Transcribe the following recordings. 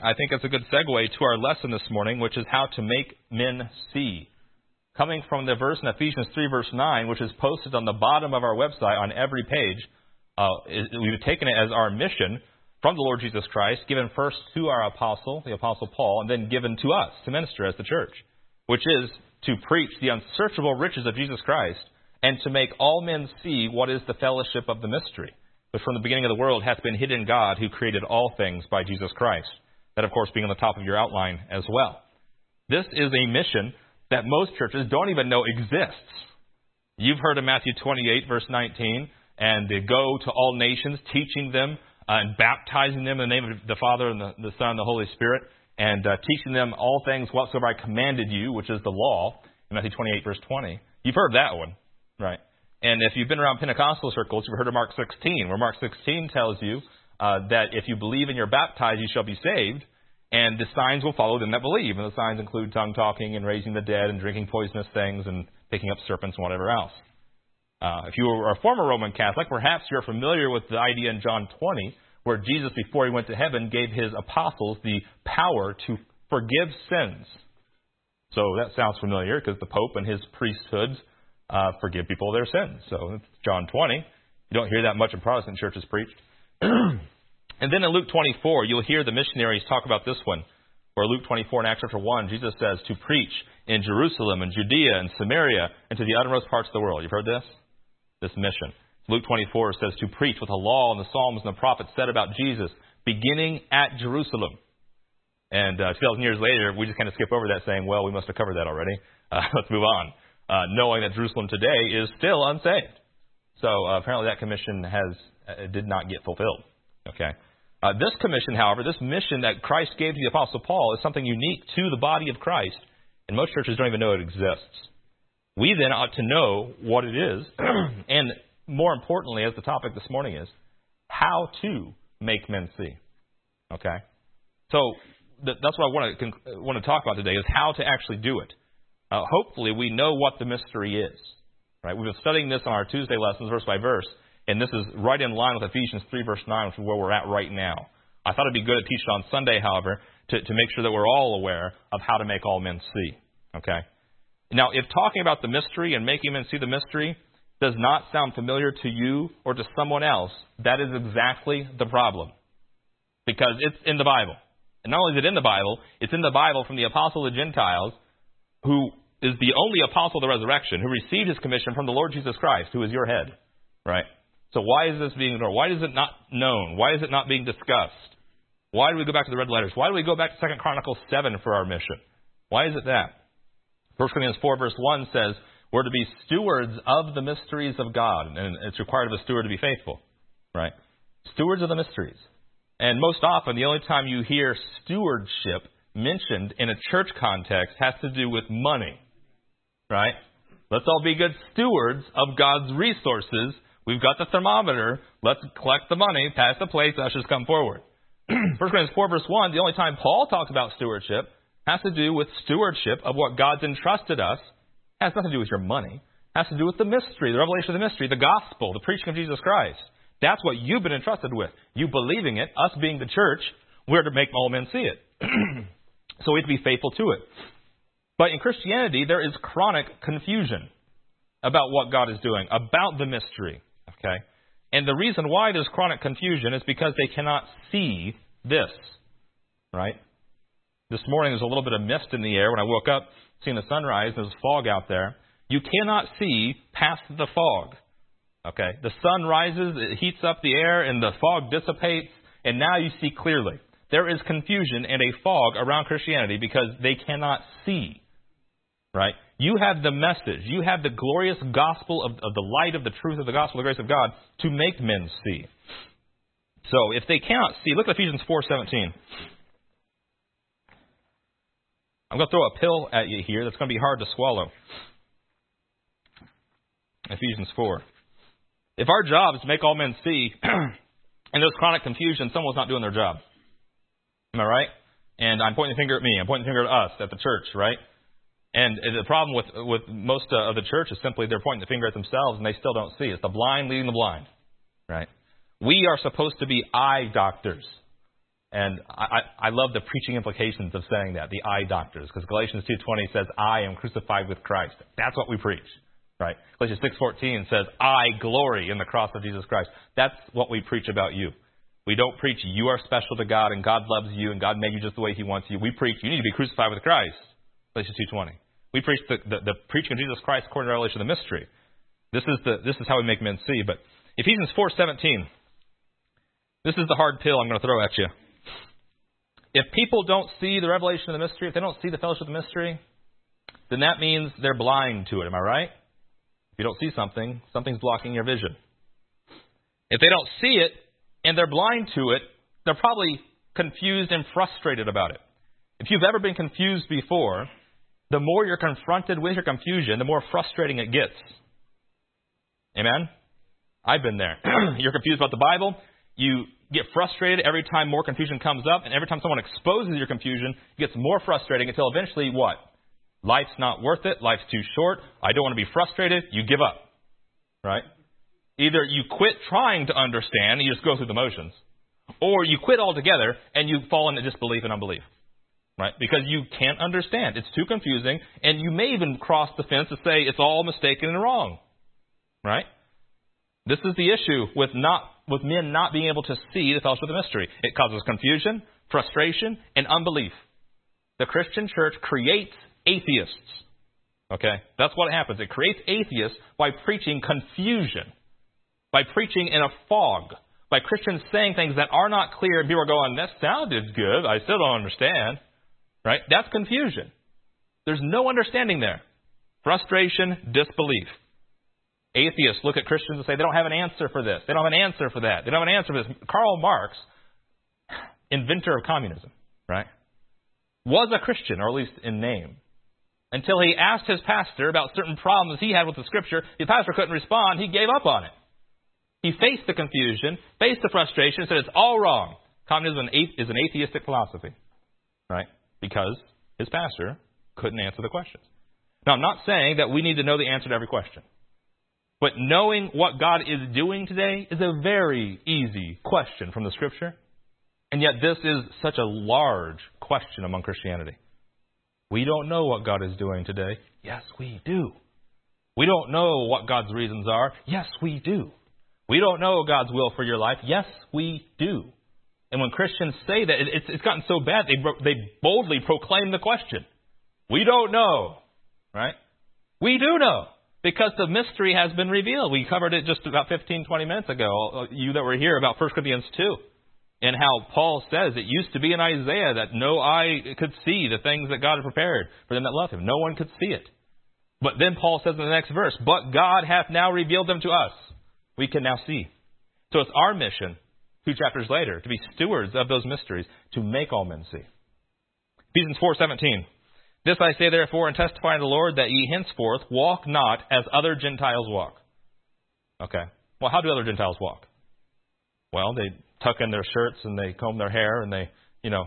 I think it's a good segue to our lesson this morning, which is how to make men see. Coming from the verse in Ephesians 3, verse 9, which is posted on the bottom of our website on every page, we've taken it as our mission from the Lord Jesus Christ, given first to our apostle, the Apostle Paul, and then given to us to minister as the church, which is to preach the unsearchable riches of Jesus Christ and to make all men see what is the fellowship of the mystery, which from the beginning of the world hath been hid in God, who created all things by Jesus Christ. That, of course, being on the top of your outline as well. This is a mission that most churches don't even know exists. You've heard of Matthew 28, verse 19, and they go to all nations, teaching them and baptizing them in the name of the Father and the Son and the Holy Spirit, and teaching them all things whatsoever I commanded you, which is the law, in Matthew 28, verse 20. You've heard that one, right? And if you've been around Pentecostal circles, you've heard of Mark 16, where Mark 16 tells you that if you believe and you're baptized, you shall be saved, and the signs will follow them that believe. And the signs include tongue-talking and raising the dead and drinking poisonous things and picking up serpents and whatever else. If you were a former Roman Catholic, perhaps you're familiar with the idea in John 20, where Jesus, before he went to heaven, gave his apostles the power to forgive sins. So that sounds familiar because the Pope and his priesthoods forgive people their sins. So it's John 20. You don't hear that much in Protestant churches preached. And then in Luke 24, you'll hear the missionaries talk about this one. Or Luke 24 in Acts chapter 1, Jesus says to preach in Jerusalem and Judea and Samaria and to the uttermost parts of the world. You've heard this? This mission. Luke 24 says to preach what the law and the Psalms and the prophets said about Jesus, beginning at Jerusalem. And 2,000 years later, we just kind of skip over that saying, well, we must have covered that already. Let's move on. Knowing that Jerusalem today is still unsaved. So apparently that commission did not get fulfilled. Okay. This commission, however, this mission that Christ gave to the Apostle Paul is something unique to the body of Christ, and most churches don't even know it exists. We then ought to know what it is, and more importantly, as the topic this morning is, how to make men see. Okay? So that's what I want to talk about today, is how to actually do it. Hopefully we know what the mystery is. Right? We've been studying this on our Tuesday lessons, verse by verse. And this is right in line with Ephesians 3, verse 9, which is where we're at right now. I thought it'd be good to teach it on Sunday, however, to make sure that we're all aware of how to make all men see. Okay? Now, if talking about the mystery and making men see the mystery does not sound familiar to you or to someone else, that is exactly the problem. Because it's in the Bible. And not only is it in the Bible, it's in the Bible from the apostle of the Gentiles, who is the only apostle of the resurrection, who received his commission from the Lord Jesus Christ, who is your head. Right? So why is this being ignored? Why is it not known? Why is it not being discussed? Why do we go back to the red letters? Why do we go back to 2 Chronicles 7 for our mission? Why is it that? 1 Corinthians 4 verse 1 says, we're to be stewards of the mysteries of God. And it's required of a steward to be faithful. Right? Stewards of the mysteries. And most often, the only time you hear stewardship mentioned in a church context has to do with money. Right? Let's all be good stewards of God's resources. We've got the thermometer. Let's collect the money, pass the plates, ushers come forward. 1 Corinthians 4 verse 1, the only time Paul talks about stewardship has to do with stewardship of what God's entrusted us. Has nothing to do with your money. Has to do with the mystery, the revelation of the mystery, the gospel, the preaching of Jesus Christ. That's what you've been entrusted with. You believing it, us being the church, we're to make all men see it. So we have to be faithful to it. But in Christianity, there is chronic confusion about what God is doing, about the mystery. Okay? And the reason why there's chronic confusion is because they cannot see this. Right? This morning there's a little bit of mist in the air when I woke up, seeing the sunrise, there's fog out there. You cannot see past the fog. Okay? The sun rises, it heats up the air, and the fog dissipates, and now you see clearly. There is confusion and a fog around Christianity because they cannot see. Right? You have the message. You have the glorious gospel of the light of the truth of the gospel, the grace of God, to make men see. So if they cannot see, look at Ephesians 4:17. I'm going to throw a pill at you here that's going to be hard to swallow. Ephesians 4. If our job is to make all men see, and there's chronic confusion, someone's not doing their job. Am I right? And I'm pointing the finger at me. I'm pointing the finger at us, at the church, right? And the problem with most of the church is simply they're pointing the finger at themselves and they still don't see. It's the blind leading the blind, right? We are supposed to be eye doctors. And I love the preaching implications of saying that, the eye doctors, because Galatians 2:20 says, I am crucified with Christ. That's what we preach, right? Galatians 6:14 says, I glory in the cross of Jesus Christ. That's what we preach about you. We don't preach you are special to God and God loves you and God made you just the way He wants you. We preach you need to be crucified with Christ. Galatians 2:20. We preach the preaching of Jesus Christ according to the revelation of the mystery. This is how we make men see. But Ephesians 4:17. This is the hard pill I'm going to throw at you. If people don't see the revelation of the mystery, if they don't see the fellowship of the mystery, then that means they're blind to it. Am I right? If you don't see something, something's blocking your vision. If they don't see it and they're blind to it, they're probably confused and frustrated about it. If you've ever been confused before, the more you're confronted with your confusion, the more frustrating it gets. Amen? I've been there. You're confused about the Bible. You get frustrated every time more confusion comes up. And every time someone exposes your confusion, it gets more frustrating until eventually what? Life's not worth it. Life's too short. I don't want to be frustrated. You give up. Right? Either you quit trying to understand and you just go through the motions. Or you quit altogether and you fall into disbelief and unbelief. Right? Because you can't understand. It's too confusing. And you may even cross the fence to say it's all mistaken and wrong. Right? This is the issue with men not being able to see the fellowship of the mystery. It causes confusion, frustration, and unbelief. The Christian church creates atheists. Okay? That's what happens. It creates atheists by preaching confusion, by preaching in a fog, by Christians saying things that are not clear, and people are going, that sounded good, I still don't understand. Right? That's confusion. There's no understanding there. Frustration, disbelief. Atheists look at Christians and say, they don't have an answer for this. They don't have an answer for that. They don't have an answer for this. Karl Marx, inventor of communism, right, was a Christian, or at least in name, until he asked his pastor about certain problems he had with the Scripture. The pastor couldn't respond. He gave up on it. He faced the confusion, faced the frustration, said it's all wrong. Communism is an atheistic philosophy, right, because his pastor couldn't answer the questions. Now, I'm not saying that we need to know the answer to every question. But knowing what God is doing today is a very easy question from the Scripture. And yet this is such a large question among Christianity. We don't know what God is doing today. Yes, we do. We don't know what God's reasons are. Yes, we do. We don't know God's will for your life. Yes, we do. And when Christians say that, it's gotten so bad, they boldly proclaim the question. We don't know. Right? We do know. Because the mystery has been revealed. We covered it just about 15, 20 minutes ago, you that were here, about 1 Corinthians 2. And how Paul says it used to be in Isaiah that no eye could see the things that God had prepared for them that love Him. No one could see it. But then Paul says in the next verse, but God hath now revealed them to us. We can now see. So it's our mission, 2 chapters later, to be stewards of those mysteries, to make all men see. Ephesians 4:17. This I say therefore and testify unto the Lord that ye henceforth walk not as other Gentiles walk. Okay. Well, how do other Gentiles walk? Well, they tuck in their shirts and they comb their hair and they,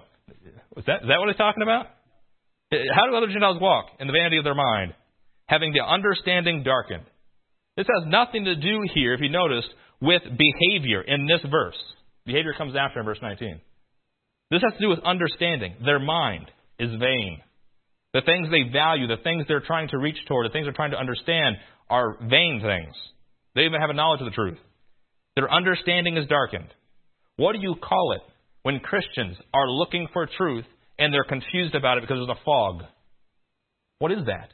is that what it's talking about? How do other Gentiles walk? In the vanity of their mind, having the understanding darkened. This has nothing to do here, if you noticed, with behavior in this verse. Behavior comes after in verse 19. This has to do with understanding. Their mind is vain. The things they value, the things they're trying to reach toward, the things they're trying to understand are vain things. They even have a knowledge of the truth. Their understanding is darkened. What do you call it when Christians are looking for truth and they're confused about it because there's a fog? What is that?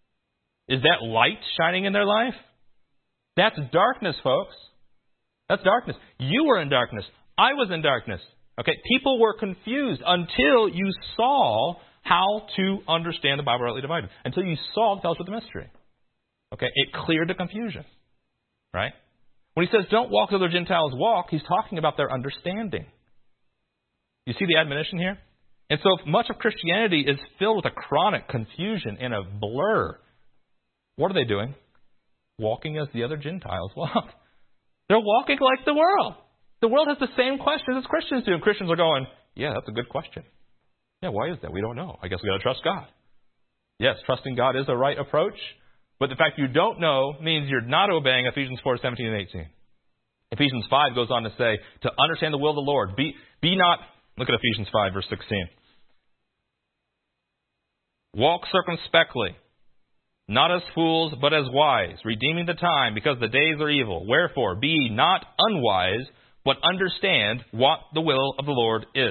Is that light shining in their life? That's darkness, folks. That's darkness. You were in darkness. I was in darkness. Okay, people were confused until you saw how to understand the Bible rightly divided. Until you saw the fellowship of the mystery. Okay, it cleared the confusion. Right? When he says, don't walk as other Gentiles walk, he's talking about their understanding. You see the admonition here? And so much of Christianity is filled with a chronic confusion and a blur. What are they doing? Walking as the other Gentiles walk. They're walking like the world. The world has the same questions as Christians do. And Christians are going, yeah, that's a good question. Yeah, why is that? We don't know. I guess we got to trust God. Yes, trusting God is a right approach, but the fact you don't know means you're not obeying Ephesians 4:17 and 18. Ephesians 5 goes on to say, to understand the will of the Lord, be not Look at Ephesians 5, verse 16. Walk circumspectly, not as fools, but as wise, redeeming the time, because the days are evil. Wherefore, be ye not unwise, but understand what the will of the Lord is.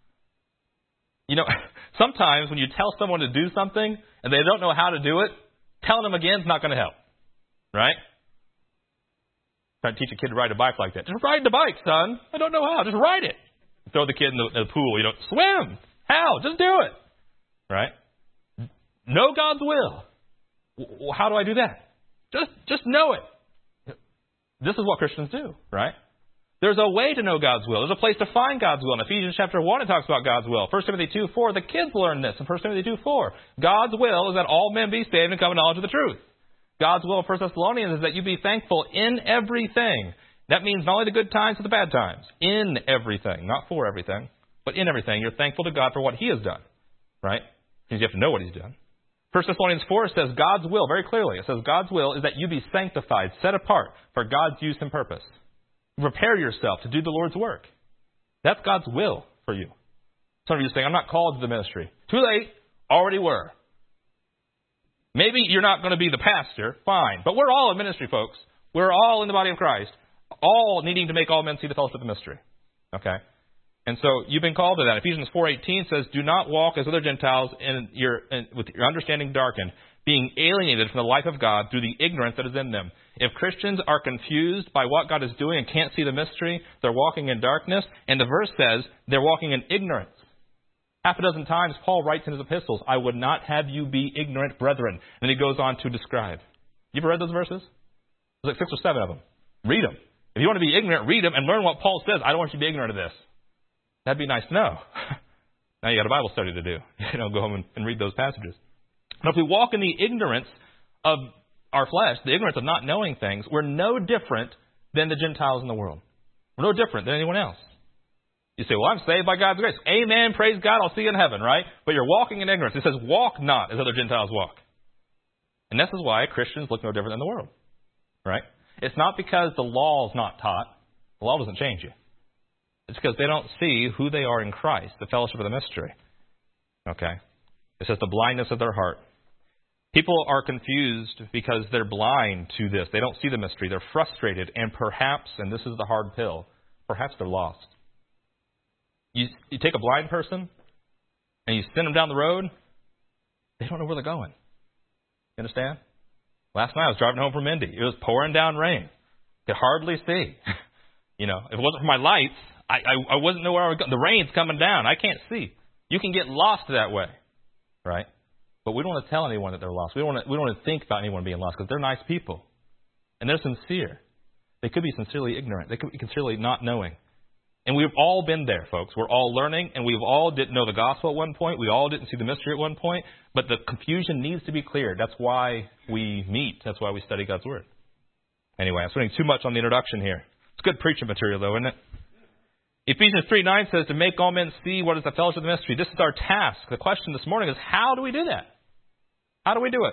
You know, sometimes when you tell someone to do something and they don't know how to do it, telling them again is not going to help. Right? Trying to teach a kid to ride a bike like that. Just ride the bike, son. I don't know how. Just ride it. Throw the kid in the pool. You know, swim. How? Just do it. Right? Know God's will. How do I do that? Just know it. This is what Christians do, right? There's a way to know God's will. There's a place to find God's will. In Ephesians chapter 1, it talks about God's will. 1 Timothy 2:4, the kids learn this. In 1 Timothy 2:4, God's will is that all men be saved and come to knowledge of the truth. God's will in 1 Thessalonians is that you be thankful in everything. That means not only the good times but the bad times. In everything. Not for everything, but in everything. You're thankful to God for what He has done, right? Because you have to know what He's done. 1 Thessalonians 4 says God's will, very clearly. It says God's will is that you be sanctified, set apart for God's use and purpose. Prepare yourself to do the Lord's work. That's God's will for you. Some of you are saying, I'm not called to the ministry. Too late. Already were. Maybe you're not going to be the pastor. Fine. But we're all in ministry, folks. We're all in the body of Christ. All needing to make all men see the fellowship of the mystery. Okay? And so you've been called to that. Ephesians 4:18 says, do not walk as other Gentiles with your understanding darkened, being alienated from the life of God through the ignorance that is in them. If Christians are confused by what God is doing and can't see the mystery, they're walking in darkness. And the verse says they're walking in ignorance. Half a dozen times Paul writes in his epistles, I would not have you be ignorant, brethren. And he goes on to describe. You ever read those verses? There's like 6 or 7 of them. Read them. If you want to be ignorant, read them and learn what Paul says. I don't want you to be ignorant of this. That'd be nice to know. Now you got a Bible study to do. Go home and read those passages. But if we walk in the ignorance of our flesh, the ignorance of not knowing things, we're no different than the Gentiles in the world. We're no different than anyone else. You say, well, I'm saved by God's grace. Amen. Praise God. I'll see you in heaven, right? But you're walking in ignorance. It says, walk not as other Gentiles walk. And this is why Christians look no different than the world, right? It's not because the law is not taught. The law doesn't change you. It's because they don't see who they are in Christ, the fellowship of the mystery. Okay? It says the blindness of their heart. People are confused because they're blind to this. They don't see the mystery. They're frustrated. And perhaps, and this is the hard pill, perhaps they're lost. You take a blind person and you send them down the road, they don't know where they're going. You understand? Last night I was driving home from Indy. It was pouring down rain. Could hardly see. If it wasn't for my lights, I wouldn't know where I was going. The rain's coming down. I can't see. You can get lost that way, right? But we don't want to tell anyone that they're lost. We don't want to think about anyone being lost because they're nice people. And they're sincere. They could be sincerely ignorant. They could be sincerely not knowing. And we've all been there, folks. We're all learning, and we've all didn't know the gospel at one point. We all didn't see the mystery at one point. But the confusion needs to be cleared. That's why we meet. That's why we study God's Word. Anyway, I'm spending too much on the introduction here. It's good preaching material, though, isn't it? Ephesians 3:9 says to make all men see what is the fellowship of the mystery. This is our task. The question this morning is, how do we do that? How do we do it?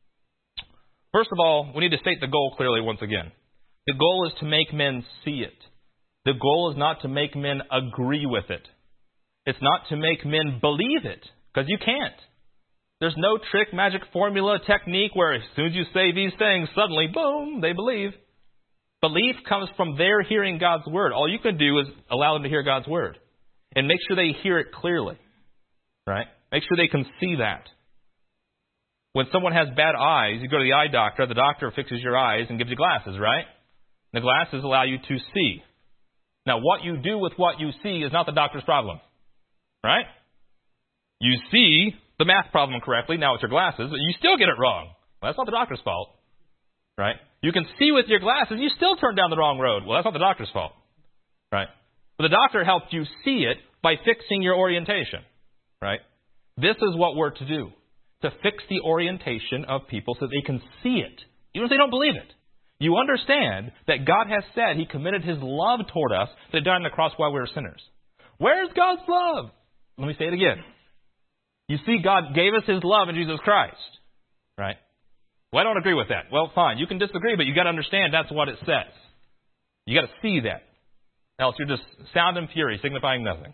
First of all, we need to state the goal clearly once again. The goal is to make men see it. The goal is not to make men agree with it. It's not to make men believe it, because you can't. There's no trick, magic formula, technique where as soon as you say these things, suddenly, boom, they believe. Belief comes from their hearing God's Word. All you can do is allow them to hear God's Word. And make sure they hear it clearly. Right? Make sure they can see that. When someone has bad eyes, you go to the eye doctor. The doctor fixes your eyes and gives you glasses, right? The glasses allow you to see. Now, what you do with what you see is not the doctor's problem. Right? You see the math problem correctly. Now it's your glasses. But you still get it wrong. Well, that's not the doctor's fault. Right? You can see with your glasses. You still turn down the wrong road. Well, that's not the doctor's fault. Right? But the doctor helped you see it by fixing your orientation. Right? This is what we're to do. To fix the orientation of people so they can see it. Even if they don't believe it. You understand that God has said He committed His love toward us that He died on the cross while we were sinners. Where's God's love? Let me say it again. You see, God gave us His love in Jesus Christ. Right? Well, I don't agree with that. Well, fine. You can disagree, but you got to understand that's what it says. You got to see that. Else you're just sound and fury, signifying nothing.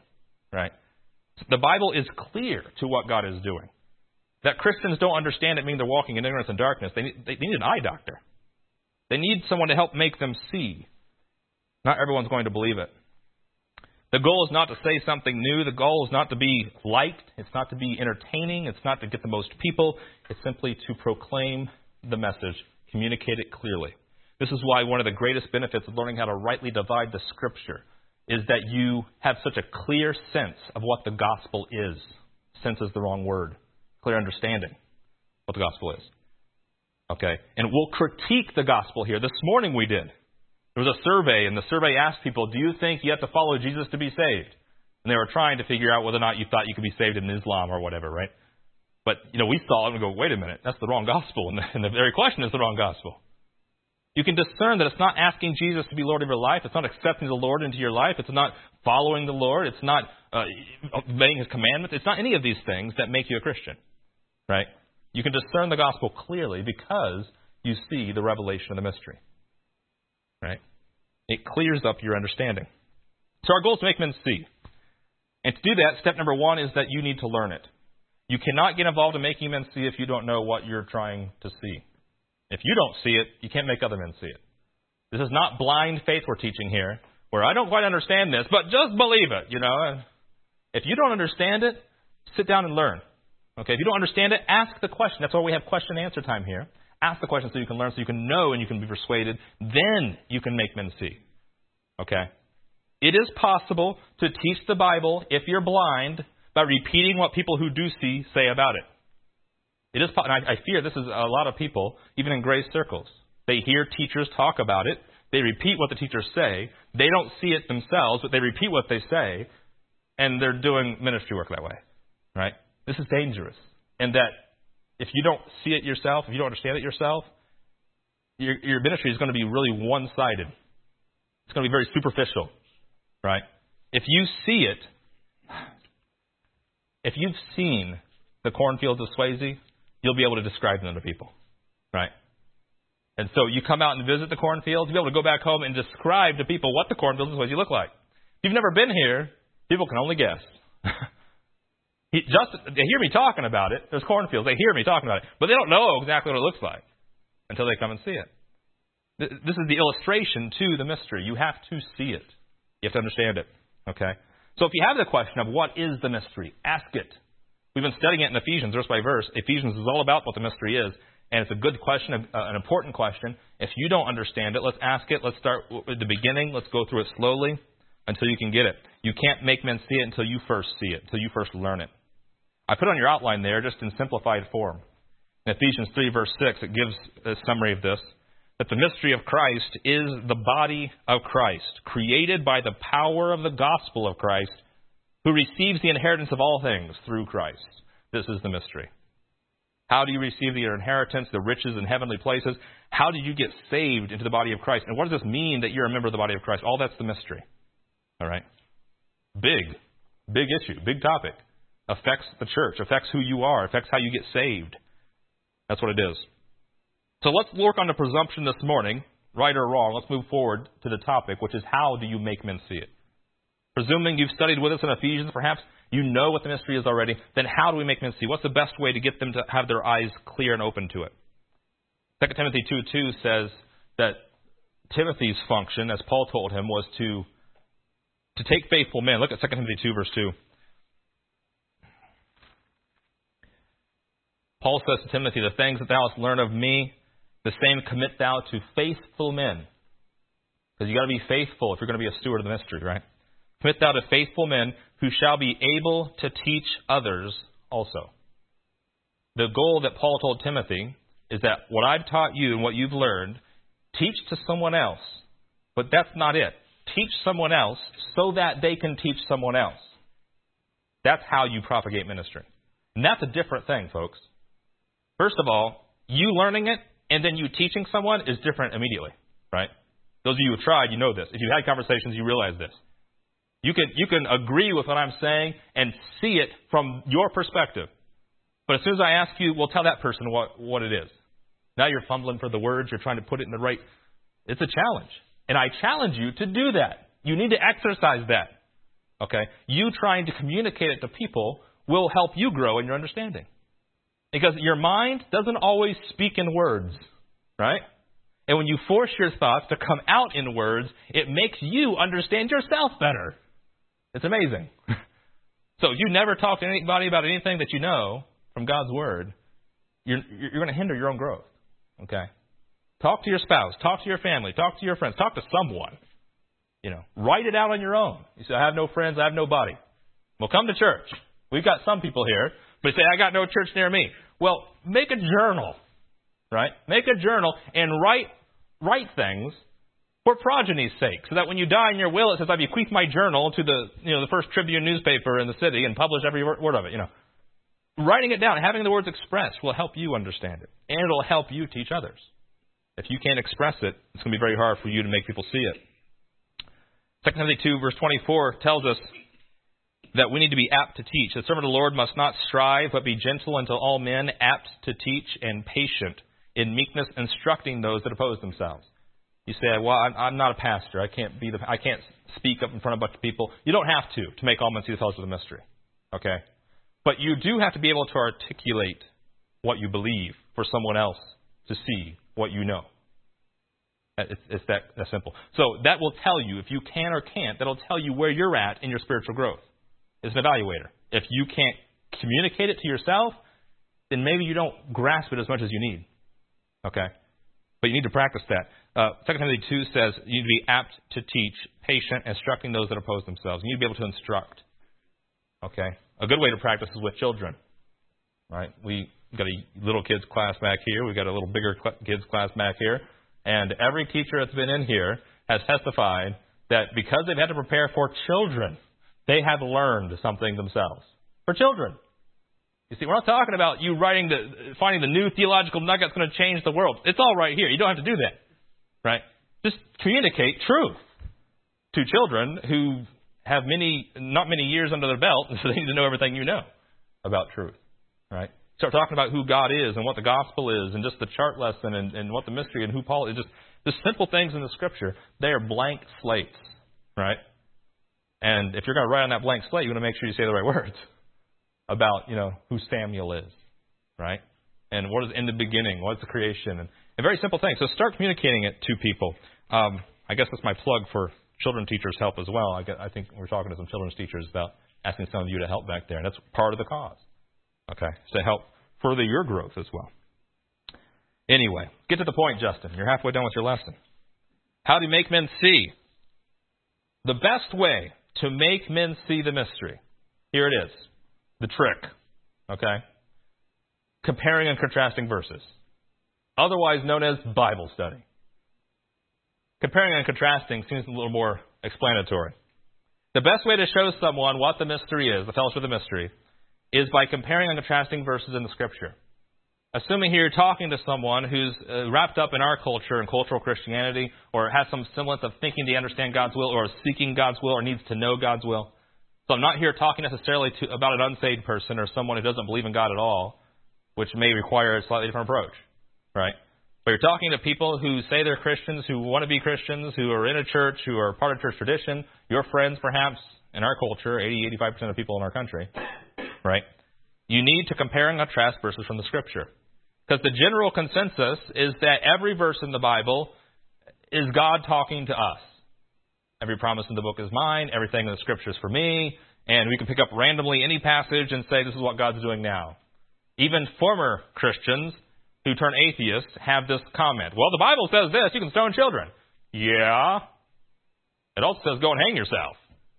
right? The Bible is clear to what God is doing. That Christians don't understand it means they're walking in ignorance and darkness. They need an eye doctor. They need someone to help make them see. Not everyone's going to believe it. The goal is not to say something new. The goal is not to be liked. It's not to be entertaining. It's not to get the most people. It's simply to proclaim the message, communicate it clearly. This is why one of the greatest benefits of learning how to rightly divide the Scripture is that you have such a clear sense of what the gospel is. Sense is the wrong word. Clear understanding what the gospel is. Okay? And we'll critique the gospel here. This morning we did. There was a survey, and the survey asked people, do you think you have to follow Jesus to be saved? And they were trying to figure out whether or not you thought you could be saved in Islam or whatever, right? But, we saw it and go, wait a minute, that's the wrong gospel. And the very question is the wrong gospel. You can discern that it's not asking Jesus to be Lord of your life. It's not accepting the Lord into your life. It's not following the Lord. It's not obeying His commandments. It's not any of these things that make you a Christian, right? You can discern the gospel clearly because you see the revelation of the mystery, right? It clears up your understanding. So our goal is to make men see. And to do that, step number one is that you need to learn it. You cannot get involved in making men see if you don't know what you're trying to see. If you don't see it, you can't make other men see it. This is not blind faith we're teaching here, where I don't quite understand this, but just believe it, If you don't understand it, sit down and learn. Okay, if you don't understand it, ask the question. That's why we have question and answer time here. Ask the question so you can learn, so you can know and you can be persuaded. Then you can make men see. Okay? It is possible to teach the Bible, if you're blind, by repeating what people who do see say about it. It is, and I fear this is a lot of people, even in grace circles. They hear teachers talk about it. They repeat what the teachers say. They don't see it themselves, but they repeat what they say, and they're doing ministry work that way. Right? This is dangerous. And that if you don't see it yourself, if you don't understand it yourself, your ministry is going to be really one-sided. It's going to be very superficial. Right? If you see it, if you've seen the cornfields of Swayze, you'll be able to describe them to people, right? And so you come out and visit the cornfields, you'll be able to go back home and describe to people what the cornfields of Swayze look like. If you've never been here, people can only guess. They hear me talking about it. There's cornfields. They hear me talking about it. But they don't know exactly what it looks like until they come and see it. This is the illustration to the mystery. You have to see it. You have to understand it, okay? So if you have the question of what is the mystery, ask it. We've been studying it in Ephesians, verse by verse. Ephesians is all about what the mystery is, and it's a good question, an important question. If you don't understand it, let's ask it. Let's start at the beginning. Let's go through it slowly until you can get it. You can't make men see it until you first see it, until you first learn it. I put on your outline there, just in simplified form. In Ephesians 3, verse 6, it gives a summary of this, that the mystery of Christ is the body of Christ, created by the power of the gospel of Christ, who receives the inheritance of all things through Christ. This is the mystery. How do you receive the inheritance, the riches in heavenly places? How did you get saved into the body of Christ? And what does this mean that you're a member of the body of Christ? All that's the mystery. All right? Big issue, big topic. Affects the church, affects who you are, affects how you get saved. That's what it is. So let's work on the presumption this morning, right or wrong. Let's move forward to the topic, which is how do you make men see it? Presuming you've studied with us in Ephesians, perhaps you know what the mystery is already, then how do we make men see? What's the best way to get them to have their eyes clear and open to it? 2 Timothy 2:2 says that Timothy's function, as Paul told him, was to take faithful men. Look at 2 Timothy 2, verse 2. Paul says to Timothy, the things that thou hast learned of me, the same commit thou to faithful men. Because you've got to be faithful if you're going to be a steward of the mystery, right? Commit thou to faithful men who shall be able to teach others also. The goal that Paul told Timothy is that what I've taught you and what you've learned, teach to someone else. But that's not it. Teach someone else so that they can teach someone else. That's how you propagate ministry. And that's a different thing, folks. First of all, you learning it and then you teaching someone is different immediately, right? Those of you who have tried, you know this. If you've had conversations, you realize this. You can agree with what I'm saying and see it from your perspective. But as soon as I ask you, well, tell that person what it is. Now you're fumbling for the words. You're trying to put it in the right. It's a challenge. And I challenge you to do that. You need to exercise that. Okay? You trying to communicate it to people will help you grow in your understanding. Because your mind doesn't always speak in words, right? And when you force your thoughts to come out in words, it makes you understand yourself better. It's amazing. So if you never talk to anybody about anything that you know from God's Word, you're going to hinder your own growth. Okay? Talk to your spouse. Talk to your family. Talk to your friends. Talk to someone. Write it out on your own. You say, I have no friends. I have nobody. Well, come to church. We've got some people here, but you say, I got no church near me. Well, make a journal, right? Make a journal and write things for progeny's sake, so that when you die in your will, it says, I bequeath my journal to the first Tribune newspaper in the city and publish every word of it. Writing it down, having the words expressed will help you understand it, and it'll help you teach others. If you can't express it, it's going to be very hard for you to make people see it. 2 Timothy 2, verse 24 tells us that we need to be apt to teach. The servant of the Lord must not strive, but be gentle unto all men, apt to teach, and patient, in meekness, instructing those that oppose themselves. You say, well, I'm not a pastor. I can't speak up in front of a bunch of people. You don't have to make all men see the fellowship of the mystery. Okay? But you do have to be able to articulate what you believe for someone else to see what you know. It's that simple. So that will tell you, if you can or can't, that'll tell you where you're at in your spiritual growth. It's an evaluator. If you can't communicate it to yourself, then maybe you don't grasp it as much as you need. Okay? But you need to practice that. 2 Timothy 2 says you need to be apt to teach, patient, instructing those that oppose themselves. You need to be able to instruct. Okay? A good way to practice is with children. Right? We got a little kids class back here. We've got a little bigger kids class back here. And every teacher that's been in here has testified that because they've had to prepare for children, they have learned something themselves. For children. You see, we're not talking about you finding the new theological nugget that's going to change the world. It's all right here. You don't have to do that. Right? Just communicate truth to children who have not many years under their belt, and so they need to know everything you know about truth. Right? Start talking about who God is and what the gospel is and just the chart lesson and what the mystery and who Paul is. Just simple things in the Scripture. They are blank slates. Right? And if you're going to write on that blank slate, you want to make sure you say the right words about, who Samuel is, right? And what is in the beginning, what's the creation, and very simple things. So start communicating it to people. I guess that's my plug for children teachers' help as well. I think we're talking to some children's teachers about asking some of you to help back there, and that's part of the cause. Okay, to help further your growth as well. Anyway, get to the point, Justin. You're halfway done with your lesson. How do you make men see? The best way to make men see the mystery, here it is. The trick, okay? Comparing and contrasting verses, otherwise known as Bible study. Comparing and contrasting seems a little more explanatory. The best way to show someone what the mystery is, the fellowship of the mystery, is by comparing and contrasting verses in the Scripture. Assuming here you're talking to someone who's wrapped up in our culture and cultural Christianity, or has some semblance of thinking they understand God's will, or is seeking God's will, or needs to know God's will. So I'm not here talking necessarily about an unsaved person or someone who doesn't believe in God at all, which may require a slightly different approach, right? But you're talking to people who say they're Christians, who want to be Christians, who are in a church, who are part of church tradition, your friends perhaps in our culture, 80-85% of people in our country, right? You need to compare and contrast verses from the Scripture. Because the general consensus is that every verse in the Bible is God talking to us. Every promise in the book is mine. Everything in the Scripture is for me. And we can pick up randomly any passage and say, this is what God's doing now. Even former Christians who turn atheists have this comment. Well, the Bible says this, you can stone children. Yeah. It also says go and hang yourself.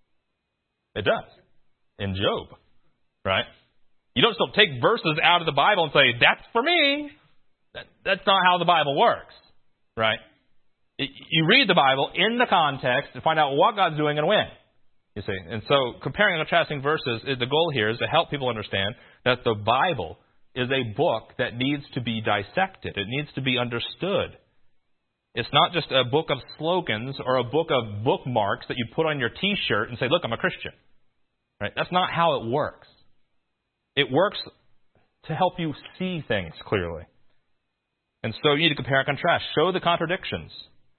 It does. In Job. Right? You don't just take verses out of the Bible and say, that's for me. That's not how the Bible works. Right? You read the Bible in the context to find out what God's doing and when. You see, and so comparing and contrasting verses, the goal here is to help people understand that the Bible is a book that needs to be dissected. It needs to be understood. It's not just a book of slogans or a book of bookmarks that you put on your T-shirt and say, look, I'm a Christian. Right? That's not how it works. It works to help you see things clearly. And so you need to compare and contrast. Show the contradictions.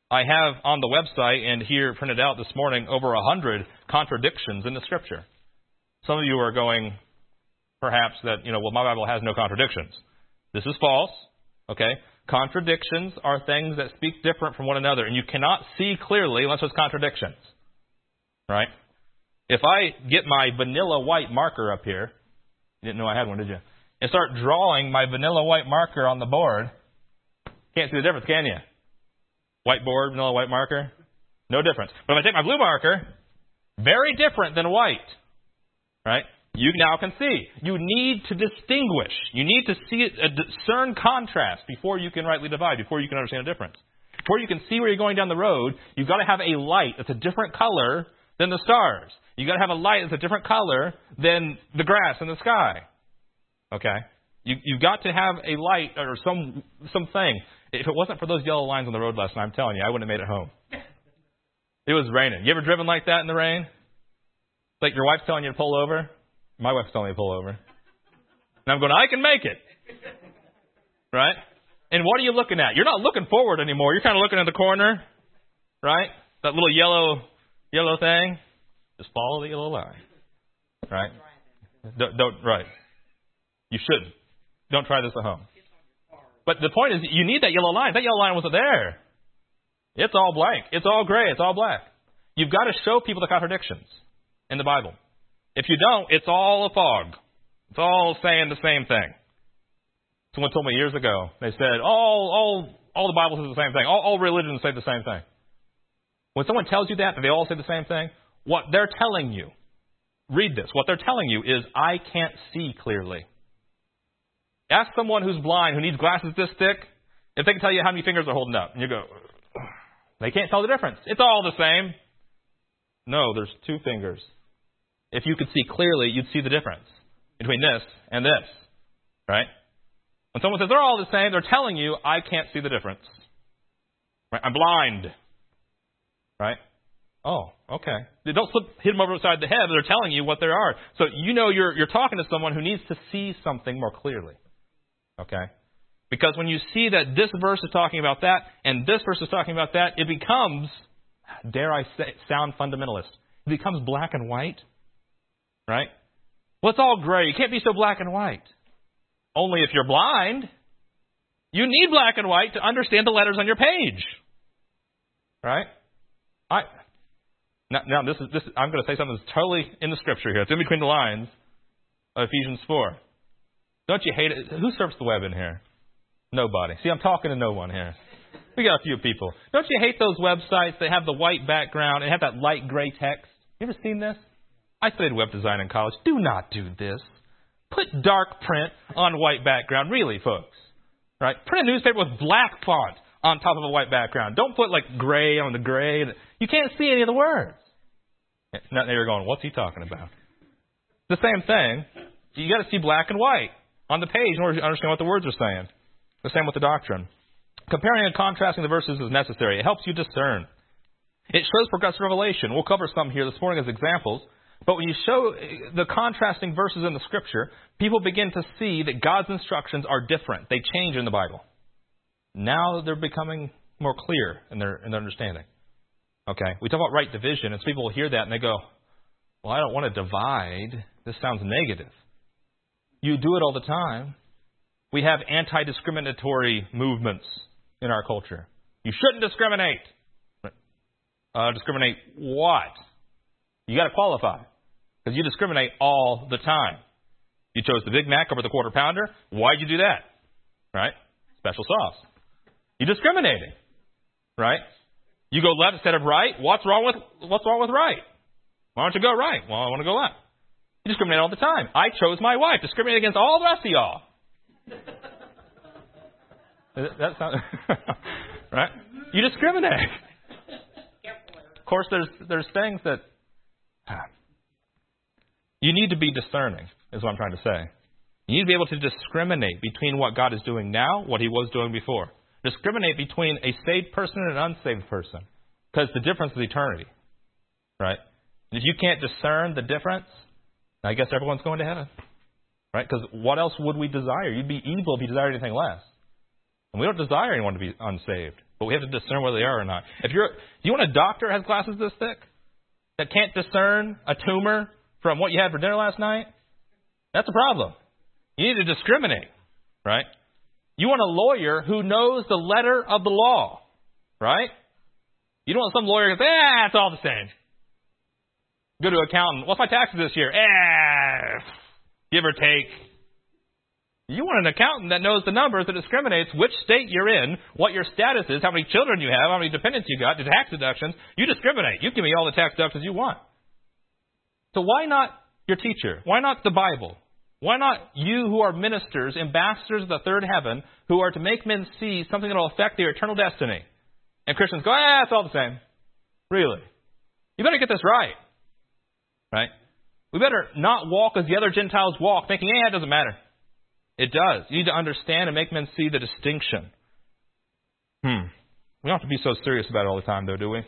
I have on the website and here printed out this morning over 100 contradictions in the Scripture. Some of you are going, perhaps, that, well, my Bible has no contradictions. This is false, okay? Contradictions are things that speak different from one another, and you cannot see clearly unless there's contradictions, right? If I get my vanilla white marker up here, you didn't know I had one, did you? And start drawing my vanilla white marker on the board, can't see the difference, can you? Whiteboard, vanilla white marker, no difference. But if I take my blue marker, very different than white, right? You now can see. You need to distinguish. You need to see it, discern contrast before you can rightly divide, before you can understand a difference. Before you can see where you're going down the road, you've got to have a light that's a different color than the stars. You've got to have a light that's a different color than the grass in the sky. Okay? You've got to have a light or something. If it wasn't for those yellow lines on the road last night, I'm telling you, I wouldn't have made it home. It was raining. You ever driven like that in the rain? Like your wife's telling you to pull over? My wife's telling me to pull over. And I'm going, I can make it. Right? And what are you looking at? You're not looking forward anymore. You're kind of looking at the corner. Right? That little yellow thing. Just follow the yellow line. Right? Right. You shouldn't. Don't try this at home. But the point is, you need that yellow line. That yellow line wasn't there. It's all blank. It's all gray. It's all black. You've got to show people the contradictions in the Bible. If you don't, it's all a fog. It's all saying the same thing. Someone told me years ago, they said, all the Bible says the same thing. All religions say the same thing. When someone tells you that they all say the same thing, what they're telling you, read this, what they're telling you is, I can't see clearly. Ask someone who's blind, who needs glasses this thick, if they can tell you how many fingers they're holding up. And you go, they can't tell the difference. It's all the same. No, there's two fingers. If you could see clearly, you'd see the difference between this and this. Right? When someone says they're all the same, they're telling you, I can't see the difference. Right? I'm blind. Right? Oh, okay. They don't hit them over the side of the head, but they're telling you what they are. So you're talking to someone who needs to see something more clearly. Okay? Because when you see that this verse is talking about that, and this verse is talking about that, it becomes, dare I say, sound fundamentalist. It becomes black and white. Right? Well, it's all gray. You can't be so black and white. Only if you're blind. You need black and white to understand the letters on your page. Right? Now this is I'm going to say something that's totally in the Scripture here. It's in between the lines of Ephesians 4. Don't you hate it? Who surfs the web in here? Nobody. See, I'm talking to no one here. We got a few people. Don't you hate those websites that have the white background and have that light gray text? You ever seen this? I studied web design in college. Do not do this. Put dark print on white background. Really, folks. Right? Print a newspaper with black font on top of a white background. Don't put like gray on the gray. You can't see any of the words. Now you're going, what's he talking about? The same thing. You got to see black and white on the page in order to understand what the words are saying. The same with the doctrine. Comparing and contrasting the verses is necessary. It helps you discern. It shows progressive revelation. We'll cover some here this morning as examples. But when you show the contrasting verses in the Scripture, people begin to see that God's instructions are different. They change in the Bible. Now they're becoming more clear in their understanding. Okay, we talk about right division, and people will hear that and they go, well, I don't want to divide. This sounds negative. You do it all the time. We have anti-discriminatory movements in our culture. You shouldn't discriminate. Discriminate what? You got to qualify, because you discriminate all the time. You chose the Big Mac over the Quarter Pounder. Why'd you do that? Right? Special sauce. You're discriminating. Right? You go left instead of right. What's wrong with right? Why don't you go right? Well, I want to go left. You discriminate all the time. I chose my wife. Discriminate against all the rest of y'all. That's not right. You discriminate. Of course, there's things that you need to be discerning, is what I'm trying to say. You need to be able to discriminate between what God is doing now, what He was doing before. Discriminate between a saved person and an unsaved person, because the difference is eternity, right? And if you can't discern the difference, I guess everyone's going to heaven, right? Because what else would we desire? You'd be evil if you desired anything less. And we don't desire anyone to be unsaved. but we have to discern whether they are or not. Do you want a doctor that has glasses this thick that can't discern a tumor from what you had for dinner last night? That's a problem. You need to discriminate, right? You want a lawyer who knows the letter of the law, right? You don't want some lawyer who says, it's all the same. Go to an accountant. What's my taxes this year? Give or take. You want an accountant that knows the numbers, that discriminates which state you're in, what your status is, how many children you have, how many dependents you got, the tax deductions. You discriminate. You give me all the tax deductions you want. So why not your teacher? Why not the Bible? Why not you who are ministers, ambassadors of the third heaven, who are to make men see something that will affect their eternal destiny? And Christians go, it's all the same. Really? You better get this right. Right? We better not walk as the other Gentiles walk, thinking, it doesn't matter. It does. You need to understand and make men see the distinction. We don't have to be so serious about it all the time, though, do we?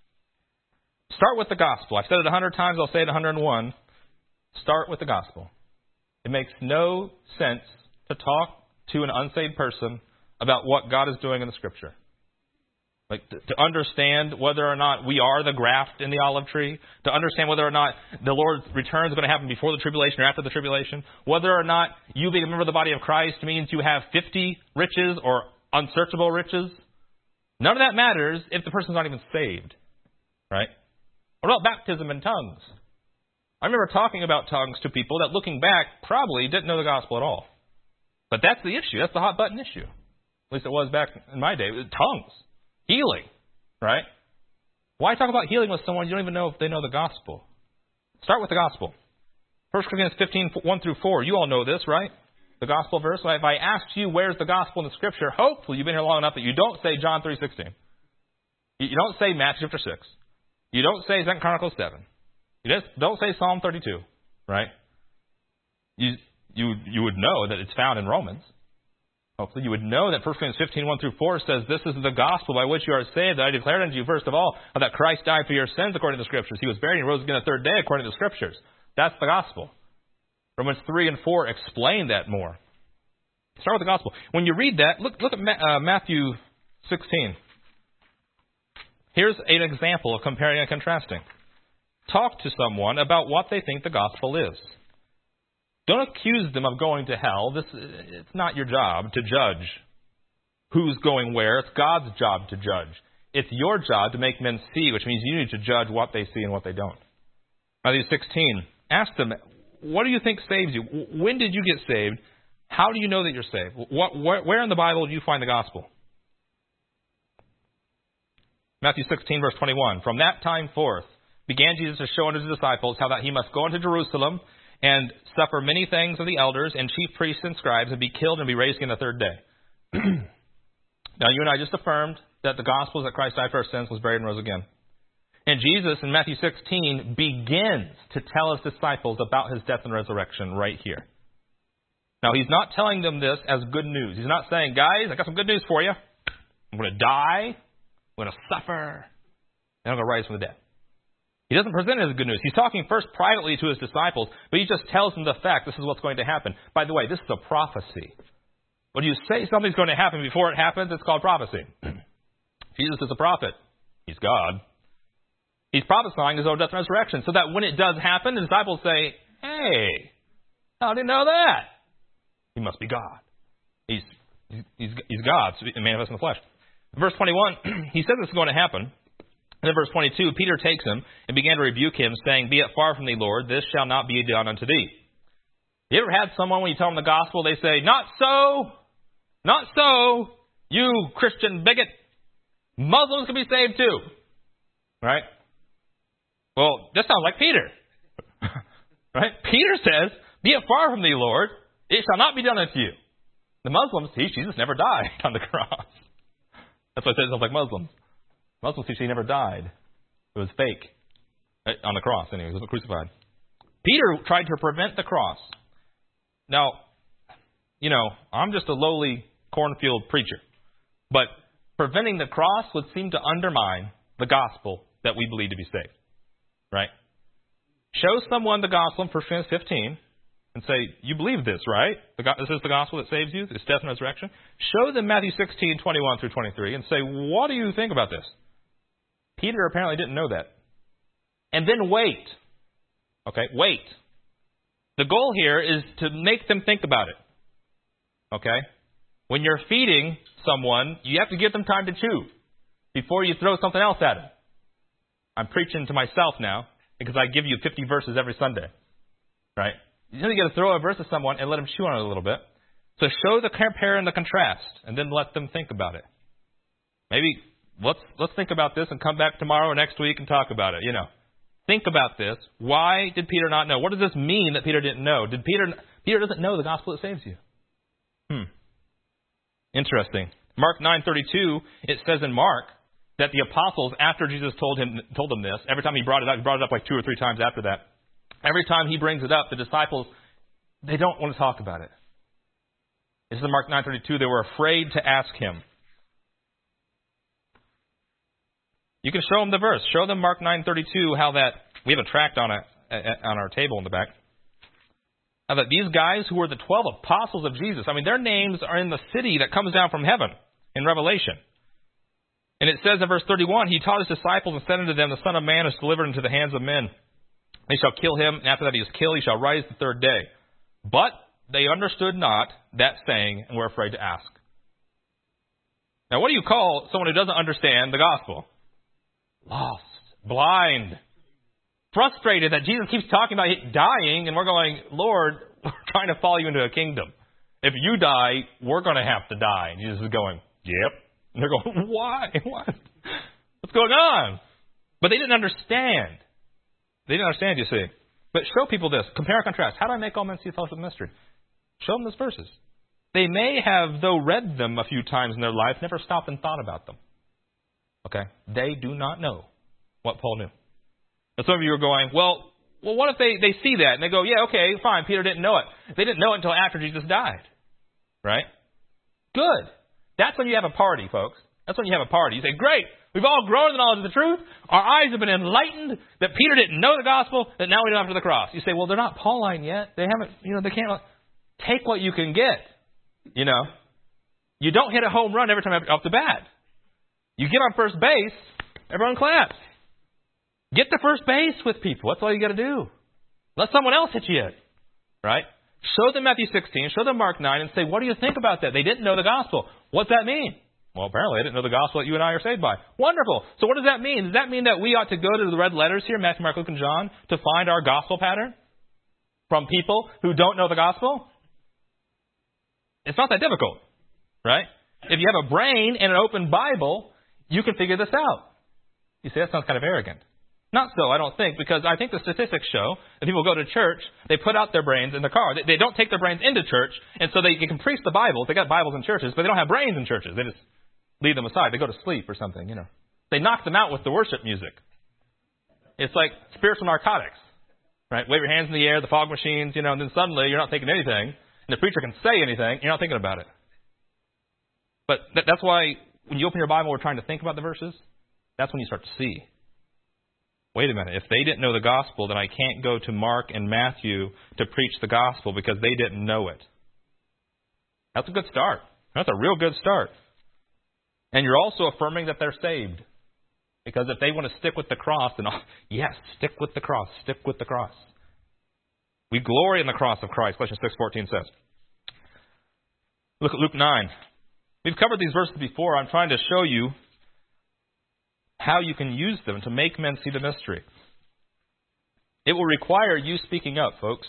Start with the gospel. I've said it 100 times. I'll say it 101. Start with the gospel. It makes no sense to talk to an unsaved person about what God is doing in the Scripture. Like to understand whether or not we are the graft in the olive tree, to understand whether or not the Lord's return is going to happen before the tribulation or after the tribulation, whether or not you being a member of the body of Christ means you have 50 riches or unsearchable riches. None of that matters if the person's not even saved, right? What about baptism in tongues? I remember talking about tongues to people that, looking back, probably didn't know the gospel at all. But that's the issue. That's the hot button issue. At least it was back in my day. It was tongues. Healing, right? Why talk about healing with someone you don't even know if they know the gospel? Start with the gospel. 1 Corinthians 15, 1 through 4. You all know this, right? The gospel verse. If I asked you where's the gospel in the Scripture, hopefully you've been here long enough that you don't say John 3:16. You don't say Matthew chapter 6. You don't say 2 Chronicles 7. You don't say Psalm 32, right? You would know that it's found in Romans. Hopefully you would know that 1 Corinthians 15, 1 through 4 says, this is the gospel by which you are saved, that I declared unto you, first of all, that Christ died for your sins according to the Scriptures. He was buried and rose again the third day according to the Scriptures. That's the gospel. Romans 3 and 4 explain that more. Start with the gospel. When you read that, look at Matthew 16. Here's an example of comparing and contrasting. Talk to someone about what they think the gospel is. Don't accuse them of going to hell. It's not your job to judge who's going where. It's God's job to judge. It's your job to make men see, which means you need to judge what they see and what they don't. Matthew 16. Ask them, what do you think saves you? When did you get saved? How do you know that you're saved? Where in the Bible do you find the gospel? Matthew 16, verse 21. From that time forth began Jesus to show unto his disciples how that he must go into Jerusalem and suffer many things of the elders and chief priests and scribes, and be killed and be raised again the third day. Now, you and I just affirmed that the gospel is that Christ died for our sins, was buried, and rose again. And Jesus, in Matthew 16, begins to tell his disciples about his death and resurrection right here. Now, he's not telling them this as good news. He's not saying, guys, I got some good news for you. I'm going to die. I'm going to suffer. And I'm going to rise from the dead. He doesn't present it as good news. He's talking first privately to his disciples, but he just tells them the fact. This is what's going to happen. By the way, this is a prophecy. When you say something's going to happen before it happens, it's called prophecy. Jesus is a prophet. He's God. He's prophesying his own death and resurrection, so that when it does happen, the disciples say, hey, how did you know that? He must be God. He's God, manifest in the flesh. Verse 21, he says this is going to happen. And then verse 22, Peter takes him and began to rebuke him, saying, be it far from thee, Lord, this shall not be done unto thee. You ever had someone, when you tell them the gospel, they say, not so, you Christian bigot. Muslims can be saved too. Right? Well, this sounds like Peter. Right? Peter says, be it far from thee, Lord, it shall not be done unto you. The Muslims teach Jesus never died on the cross. That's why it says it sounds like Muslims. Muslims teach he never died. It was fake. On the cross, anyway. He was crucified. Peter tried to prevent the cross. Now, I'm just a lowly cornfield preacher. But preventing the cross would seem to undermine the gospel that we believe to be saved. Right? Show someone the gospel in 1 Corinthians 15, and say, you believe this, right? This is the gospel that saves you, this death and resurrection. Show them Matthew 16:21 through 23 and say, what do you think about this? Peter apparently didn't know that. And then wait. Okay, wait. The goal here is to make them think about it. Okay? When you're feeding someone, you have to give them time to chew before you throw something else at them. I'm preaching to myself now because I give you 50 verses every Sunday. Right? You got to throw a verse at someone and let them chew on it a little bit. So show the compare and the contrast, and then let them think about it. Maybe let's think about this and come back tomorrow or next week and talk about it. Think about this. Why did Peter not know? What does this mean that Peter didn't know? Peter doesn't know the gospel that saves you. Interesting. Mark 9:32, it says in Mark that the apostles, after Jesus told them this, every time he brought it up like 2 or 3 times after that. Every time he brings it up, the disciples, they don't want to talk about it. This is in Mark 9:32. They were afraid to ask him. You can show them the verse. Show them Mark 9:32, how that, we have a tract on our table in the back. How that these guys who were the 12 apostles of Jesus, their names are in the city that comes down from heaven in Revelation. And it says in verse 31, he taught his disciples and said unto them, the Son of Man is delivered into the hands of men. They shall kill him, and after that he is killed, he shall rise the 3rd day. But they understood not that saying, and were afraid to ask. Now, what do you call someone who doesn't understand the gospel? Lost, blind, frustrated that Jesus keeps talking about dying, and we're going, Lord, we're trying to follow you into a kingdom. If you die, we're going to have to die. And Jesus is going, yep. And they're going, why? What? What's going on? But they didn't understand. They didn't understand, you see. But show people this. Compare and contrast. How do I make all men see the fellowship of the mystery? Show them these verses. They may have, though, read them a few times in their life, never stopped and thought about them. Okay? They do not know what Paul knew. And some of you are going, well, what if they see that and they go, yeah, okay, fine, Peter didn't know it. They didn't know it until after Jesus died. Right? Good. That's when you have a party, folks. That's when you have a party. You say, great, we've all grown in the knowledge of the truth. Our eyes have been enlightened that Peter didn't know the gospel, that now we know after the cross. You say, well, they're not Pauline yet. They haven't, they can't. Take what you can get. You don't hit a home run every time off the bat. You get on first base, everyone claps. Get to first base with people. That's all you got to do. Let someone else hit you in. Right? Show them Matthew 16, show them Mark 9, and say, what do you think about that? They didn't know the gospel. What's that mean? Well, apparently they didn't know the gospel that you and I are saved by. Wonderful. So what does that mean? Does that mean that we ought to go to the red letters here, Matthew, Mark, Luke, and John, to find our gospel pattern from people who don't know the gospel? It's not that difficult, right? If you have a brain and an open Bible, you can figure this out. You say, that sounds kind of arrogant. Not so, I don't think, because I think the statistics show that people go to church, they put out their brains in the car. They don't take their brains into church, and so they can preach the Bible. They got Bibles in churches, but they don't have brains in churches. They just leave them aside. They go to sleep or something, They knock them out with the worship music. It's like spiritual narcotics, right? Wave your hands in the air, the fog machines, and then suddenly you're not thinking anything, and the preacher can say anything, you're not thinking about it. But that's why when you open your Bible, we're trying to think about the verses. That's when you start to see. Wait a minute, if they didn't know the gospel, then I can't go to Mark and Matthew to preach the gospel because they didn't know it. That's a good start. That's a real good start. And you're also affirming that they're saved. Because if they want to stick with the cross, then yes, stick with the cross, stick with the cross. We glory in the cross of Christ, Galatians 6:14 says. Look at Luke 9. We've covered these verses before. I'm trying to show you how you can use them to make men see the mystery. It will require you speaking up, folks.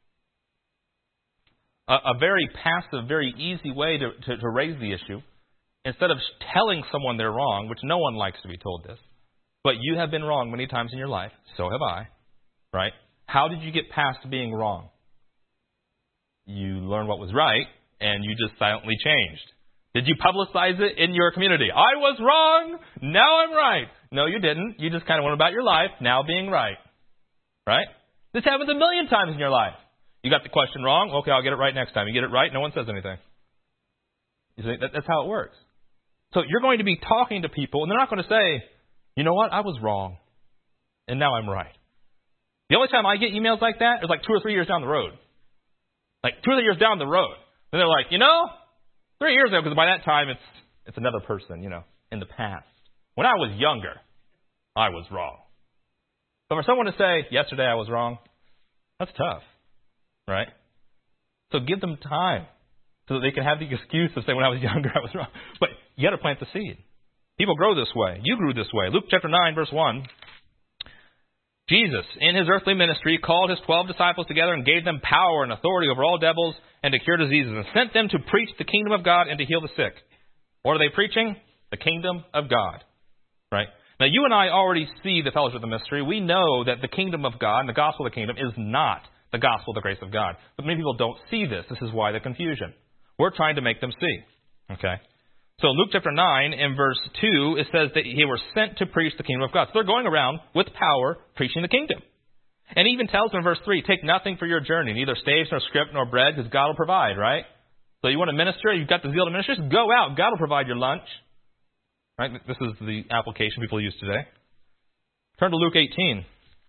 A very passive, very easy way to raise the issue, instead of telling someone they're wrong, which no one likes to be told this, but you have been wrong many times in your life, so have I, right? How did you get past being wrong? You learned what was right, and you just silently changed. Did you publicize it in your community? I was wrong, now I'm right. No, you didn't. You just kind of went about your life, now being right. Right? This happens a million times in your life. You got the question wrong, okay, I'll get it right next time. You get it right, no one says anything. You see, that's how it works. So you're going to be talking to people, and they're not going to say, you know what, I was wrong, and now I'm right. The only time I get emails like that is like 2 or 3 years down the road. Like 2 or 3 years down the road. Then they're like, 3 years ago, because by that time it's another person, in the past. When I was younger, I was wrong. But for someone to say, yesterday I was wrong, that's tough, right? So give them time so that they can have the excuse of saying, when I was younger, I was wrong. But you got to plant the seed. People grow this way. You grew this way. Luke chapter 9, verse 1. Jesus, in his earthly ministry, called his 12 disciples together and gave them power and authority over all devils and to cure diseases, and sent them to preach the kingdom of God and to heal the sick. What are they preaching? The kingdom of God. Right? Now, you and I already see the fellowship of the mystery. We know that the kingdom of God and the gospel of the kingdom is not the gospel of the grace of God. But many people don't see this. This is why the confusion. We're trying to make them see. Okay? So Luke chapter 9 in verse 2, it says that they were sent to preach the kingdom of God. So they're going around with power preaching the kingdom. And he even tells them in verse 3, take nothing for your journey, neither staves nor scrip nor bread, because God will provide, right? So you want to minister, you've got the zeal to minister, just go out. God will provide your lunch. Right? This is the application people use today. Turn to Luke 18.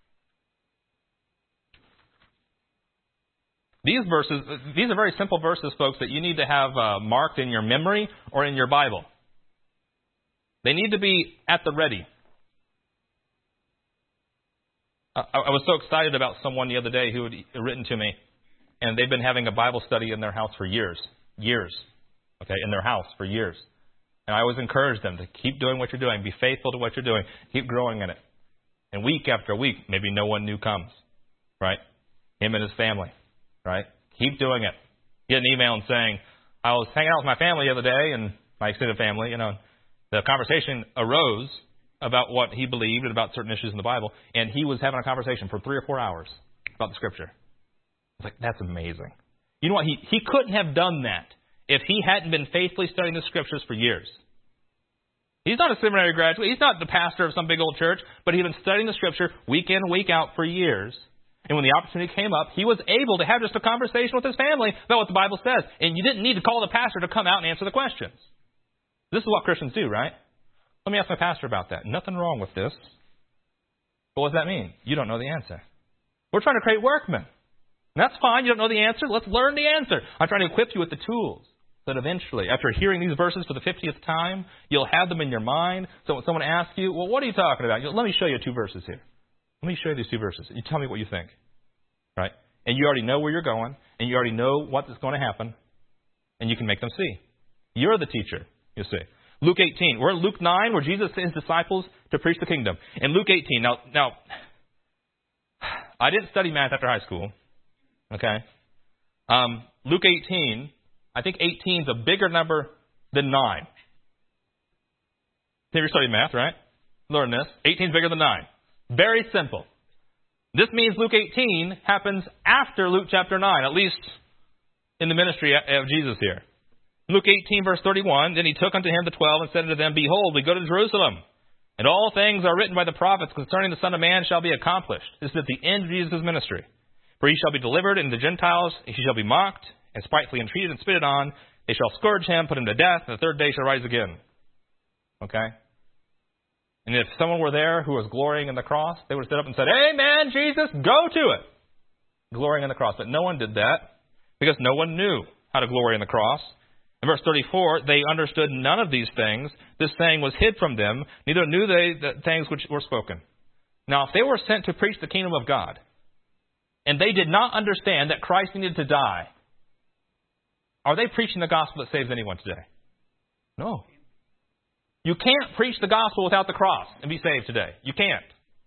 These are very simple verses, folks, that you need to have marked in your memory or in your Bible. They need to be at the ready. I was so excited about someone the other day who had written to me, and they've been having a Bible study in their house for years. Okay, in their house for years. And I always encourage them to keep doing what you're doing. Be faithful to what you're doing. Keep growing in it. And week after week, maybe no one new comes. Right? Him and his family. Right? Keep doing it. Get an email and saying, I was hanging out with my family the other day, and my extended family, the conversation arose about what he believed and about certain issues in the Bible, and he was having a conversation for 3 or 4 hours about the Scripture. I was like, that's amazing. You know what? He couldn't have done that if he hadn't been faithfully studying the Scriptures for years. He's not a seminary graduate. He's not the pastor of some big old church, but he'd been studying the Scripture week in and week out for years. And when the opportunity came up, he was able to have just a conversation with his family about what the Bible says. And you didn't need to call the pastor to come out and answer the questions. This is what Christians do, right? Let me ask my pastor about that. Nothing wrong with this. But what does that mean? You don't know the answer. We're trying to create workmen. And that's fine. You don't know the answer. Let's learn the answer. I'm trying to equip you with the tools so that eventually, after hearing these verses for the 50th time, you'll have them in your mind. So when someone asks you, well, what are you talking about? Let me show you 2 verses here. Let me show you these 2 verses. You tell me what you think. Right? And you already know where you're going, and you already know what is going to happen, and you can make them see. You're the teacher, you see. Luke 18. We're in Luke 9, where Jesus sent his disciples to preach the kingdom. In Luke 18. Now, I didn't study math after high school. Okay? Luke 18, I think 18 is a bigger number than 9. Have you studied math, right? Learn this. 18 is bigger than 9. Very simple. This means Luke 18 happens after Luke chapter 9, at least in the ministry of Jesus here. Luke 18, verse 31, then he took unto him the 12 and said unto them, Behold, we go to Jerusalem, and all things are written by the prophets concerning the Son of Man shall be accomplished. This is at the end of Jesus' ministry. For he shall be delivered into the Gentiles, and he shall be mocked, and spitefully entreated and spitted on. They shall scourge him, put him to death, and the 3rd day shall rise again. Okay? And if someone were there who was glorying in the cross, they would have stood up and said, Amen, Jesus, go to it. Glorying in the cross. But no one did that because no one knew how to glory in the cross. In verse 34, they understood none of these things. This saying was hid from them. Neither knew they the things which were spoken. Now, if they were sent to preach the kingdom of God, and they did not understand that Christ needed to die, are they preaching the gospel that saves anyone today? No. You can't preach the gospel without the cross and be saved today. You can't.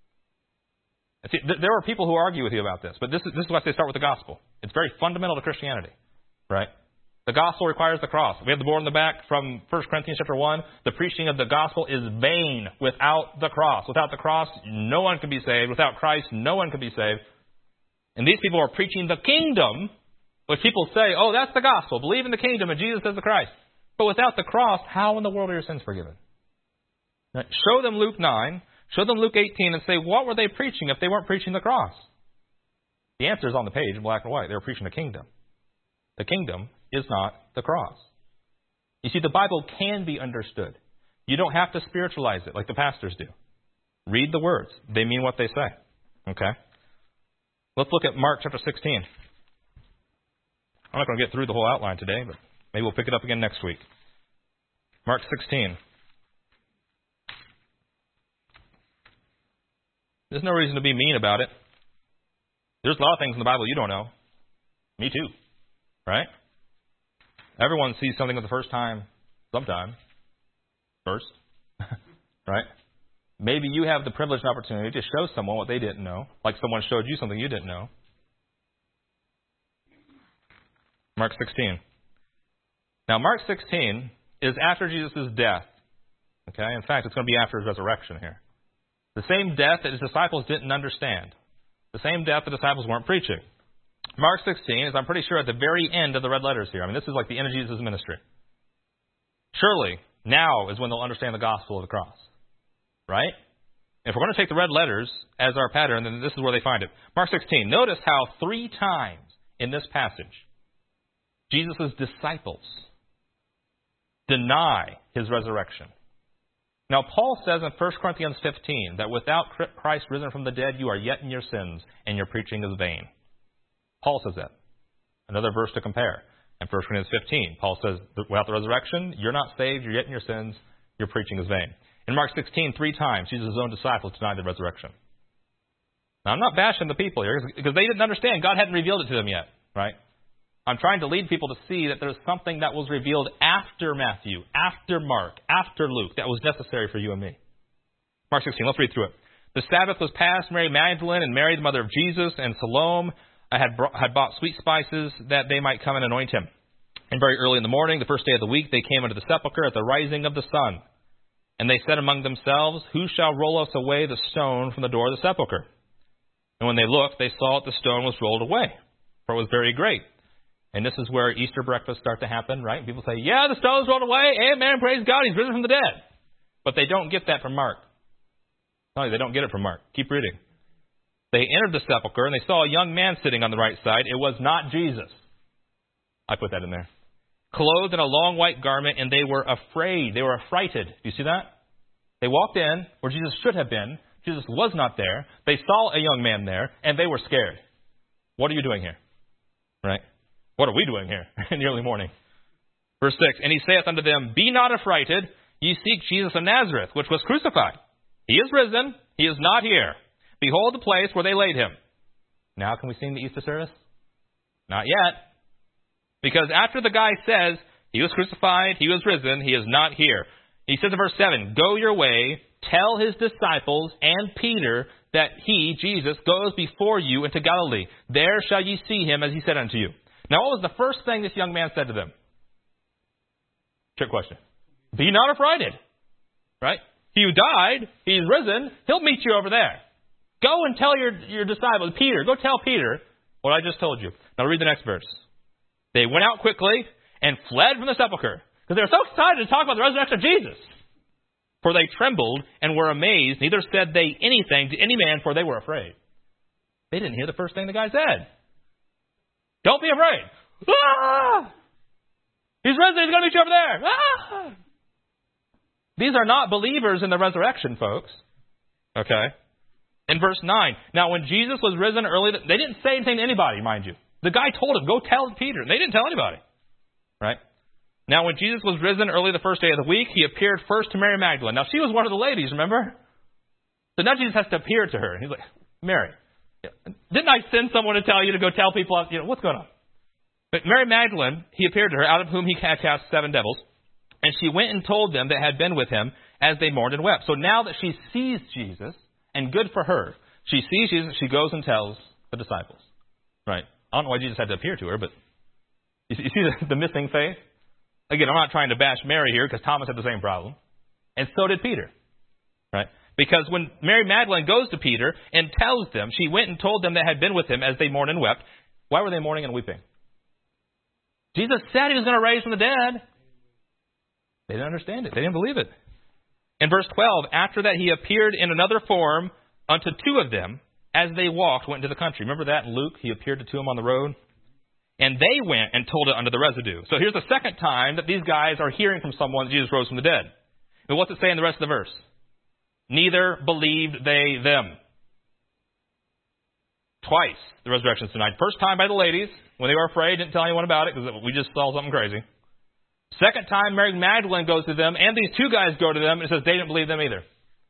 See, there are people who argue with you about this, but this is why they start with the gospel. It's very fundamental to Christianity, right? The gospel requires the cross. We have the board on the back from 1 Corinthians chapter 1. The preaching of the gospel is vain without the cross. Without the cross, no one can be saved. Without Christ, no one can be saved. And these people are preaching the kingdom, which people say, oh, that's the gospel. Believe in the kingdom and Jesus is the Christ. But without the cross, how in the world are your sins forgiven? Now, show them Luke 9, show them Luke 18, and say, what were they preaching if they weren't preaching the cross? The answer is on the page in black and white. They were preaching the kingdom. The kingdom is not the cross. You see, the Bible can be understood. You don't have to spiritualize it like the pastors do. Read the words. They mean what they say. Okay? Let's look at Mark chapter 16. I'm not going to get through the whole outline today, but maybe we'll pick it up again next week. Mark 16. There's no reason to be mean about it. There's a lot of things in the Bible you don't know. Me too. Right? Everyone sees something for the first time sometime. First. Right? Maybe you have the privilege and opportunity to show someone what they didn't know, like someone showed you something you didn't know. Mark 16. Now, Mark 16 is after Jesus' death. Okay? In fact, it's going to be after his resurrection here. The same death that his disciples didn't understand. The same death the disciples weren't preaching. Mark 16 is, I'm pretty sure, at the very end of the red letters here. I mean, this is like the end of Jesus' ministry. Surely, now is when they'll understand the gospel of the cross. Right? If we're going to take the red letters as our pattern, then this is where they find it. Mark 16. Notice how 3 times in this passage, Jesus' disciples deny his resurrection. Now, Paul says in 1 Corinthians 15 that without Christ risen from the dead, you are yet in your sins, and your preaching is vain. Paul says that. Another verse to compare. In 1 Corinthians 15, Paul says, without the resurrection, you're not saved, you're yet in your sins, your preaching is vain. In Mark 16, 3 times, Jesus' own disciples denied the resurrection. Now, I'm not bashing the people here, because they didn't understand. God hadn't revealed it to them yet, right? I'm trying to lead people to see that there's something that was revealed after Matthew, after Mark, after Luke, that was necessary for you and me. Mark 16, let's read through it. The Sabbath was past. Mary Magdalene and Mary, the mother of Jesus, and Salome had bought sweet spices that they might come and anoint him. And very early in the morning, the first day of the week, they came unto the sepulchre at the rising of the sun. And they said among themselves, who shall roll us away the stone from the door of the sepulchre? And when they looked, they saw that the stone was rolled away, for it was very great. And this is where Easter breakfasts start to happen, right? People say, yeah, the stone's rolled away. Amen, praise God, he's risen from the dead. But they don't get that from Mark. No, they don't get it from Mark. Keep reading. They entered the sepulchre, and they saw a young man sitting on the right side. It was not Jesus. I put that in there. Clothed in a long white garment, and they were afraid. They were affrighted. Do you see that? They walked in where Jesus should have been. Jesus was not there. They saw a young man there, and they were scared. What are you doing here? Right? What are we doing here in the early morning? Verse 6, and he saith unto them, be not affrighted, ye seek Jesus of Nazareth, which was crucified. He is risen, he is not here. Behold the place where they laid him. Now can we sing the Easter service? Not yet. Because after the guy says, he was crucified, he was risen, he is not here. He says in verse 7, go your way, tell his disciples and Peter that he, Jesus, goes before you into Galilee. There shall ye see him as he said unto you. Now, what was the first thing this young man said to them? Trick question. Be not affrighted. Right? He who died, he's risen, he'll meet you over there. Go and tell your disciples, Peter, go tell Peter what I just told you. Now read the next verse. They went out quickly and fled from the sepulchre, because they were so excited to talk about the resurrection of Jesus. For they trembled and were amazed, neither said they anything to any man, for they were afraid. They didn't hear the first thing the guy said. Don't be afraid. Ah! He's risen. He's going to meet you over there. Ah! These are not believers in the resurrection, folks. Okay? In verse 9. Now, when Jesus was risen early, they didn't say anything to anybody, mind you. The guy told him, go tell Peter. They didn't tell anybody. Right? Now, when Jesus was risen early the first day of the week, he appeared first to Mary Magdalene. Now, she was one of the ladies, remember? So now Jesus has to appear to her. He's like, Mary, didn't I send someone to tell you to go tell people, what's going on? But Mary Magdalene, he appeared to her, out of whom he had cast 7 devils. And she went and told them that had been with him as they mourned and wept. So now that she sees Jesus, and good for her, she sees Jesus, she goes and tells the disciples. Right? I don't know why Jesus had to appear to her, but you see the missing faith? Again, I'm not trying to bash Mary here, because Thomas had the same problem. And so did Peter. Right? Because when Mary Magdalene goes to Peter and tells them, she went and told them that had been with him as they mourned and wept. Why were they mourning and weeping? Jesus said he was going to raise from the dead. They didn't understand it. They didn't believe it. In verse 12, after that he appeared in another form unto 2 of them as they went into the country. Remember that in Luke? He appeared to 2 of them on the road. And they went and told it unto the residue. So here's the second time that these guys are hearing from someone that Jesus rose from the dead. And what's it say in the rest of the verse? Neither believed they them. Twice the resurrection is denied. First time by the ladies, when they were afraid, didn't tell anyone about it because we just saw something crazy. Second time, Mary Magdalene goes to them, and these two guys go to them, and it says they didn't believe them either.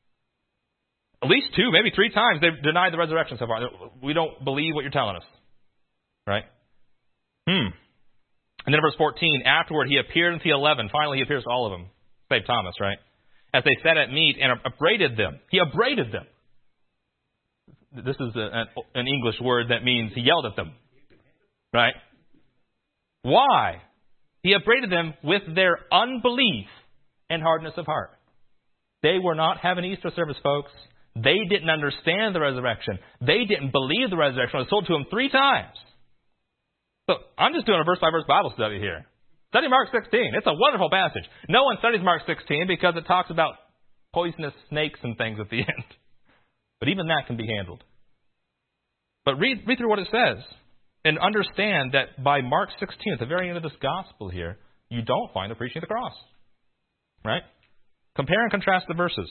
At least two, maybe three times they've denied the resurrection so far. We don't believe what you're telling us. Right? And then verse 14, afterward he appeared unto the 11. Finally he appears to all of them, save Thomas, right? As they sat at meat and upbraided them. He upbraided them. This is an English word that means he yelled at them. Right? Why? He upbraided them with their unbelief and hardness of heart. They were not having Easter service, folks. They didn't understand the resurrection. They didn't believe the resurrection. It was told to them 3 times. So I'm just doing a verse-by-verse Bible study here. Study Mark 16. It's a wonderful passage. No one studies Mark 16 because it talks about poisonous snakes and things at the end. But even that can be handled. But read through what it says and understand that by Mark 16, at the very end of this gospel here, you don't find the preaching of the cross. Right? Compare and contrast the verses.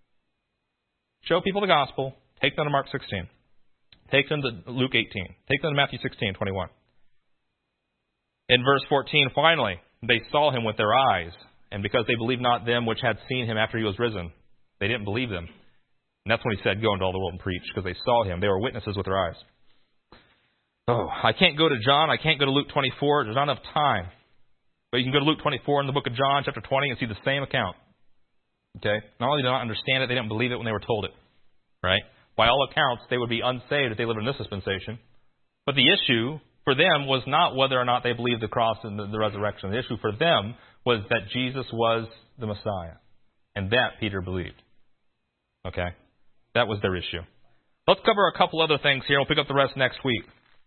Show people the gospel. Take them to Mark 16. Take them to Luke 18. Take them to Matthew 16:21. In verse 14, finally, they saw him with their eyes, and because they believed not them which had seen him after he was risen, they didn't believe them. And that's when he said, go into all the world and preach, because they saw him. They were witnesses with their eyes. Oh, I can't go to John. I can't go to Luke 24. There's not enough time. But you can go to Luke 24 in the book of John, chapter 20, and see the same account. Okay? Not only did they not understand it, they didn't believe it when they were told it. Right? By all accounts, they would be unsaved if they lived in this dispensation. But the issue for them was not whether or not they believed the cross and the resurrection. The issue for them was that Jesus was the Messiah. And that Peter believed. Okay? That was their issue. Let's cover a couple other things here. We'll pick up the rest next week.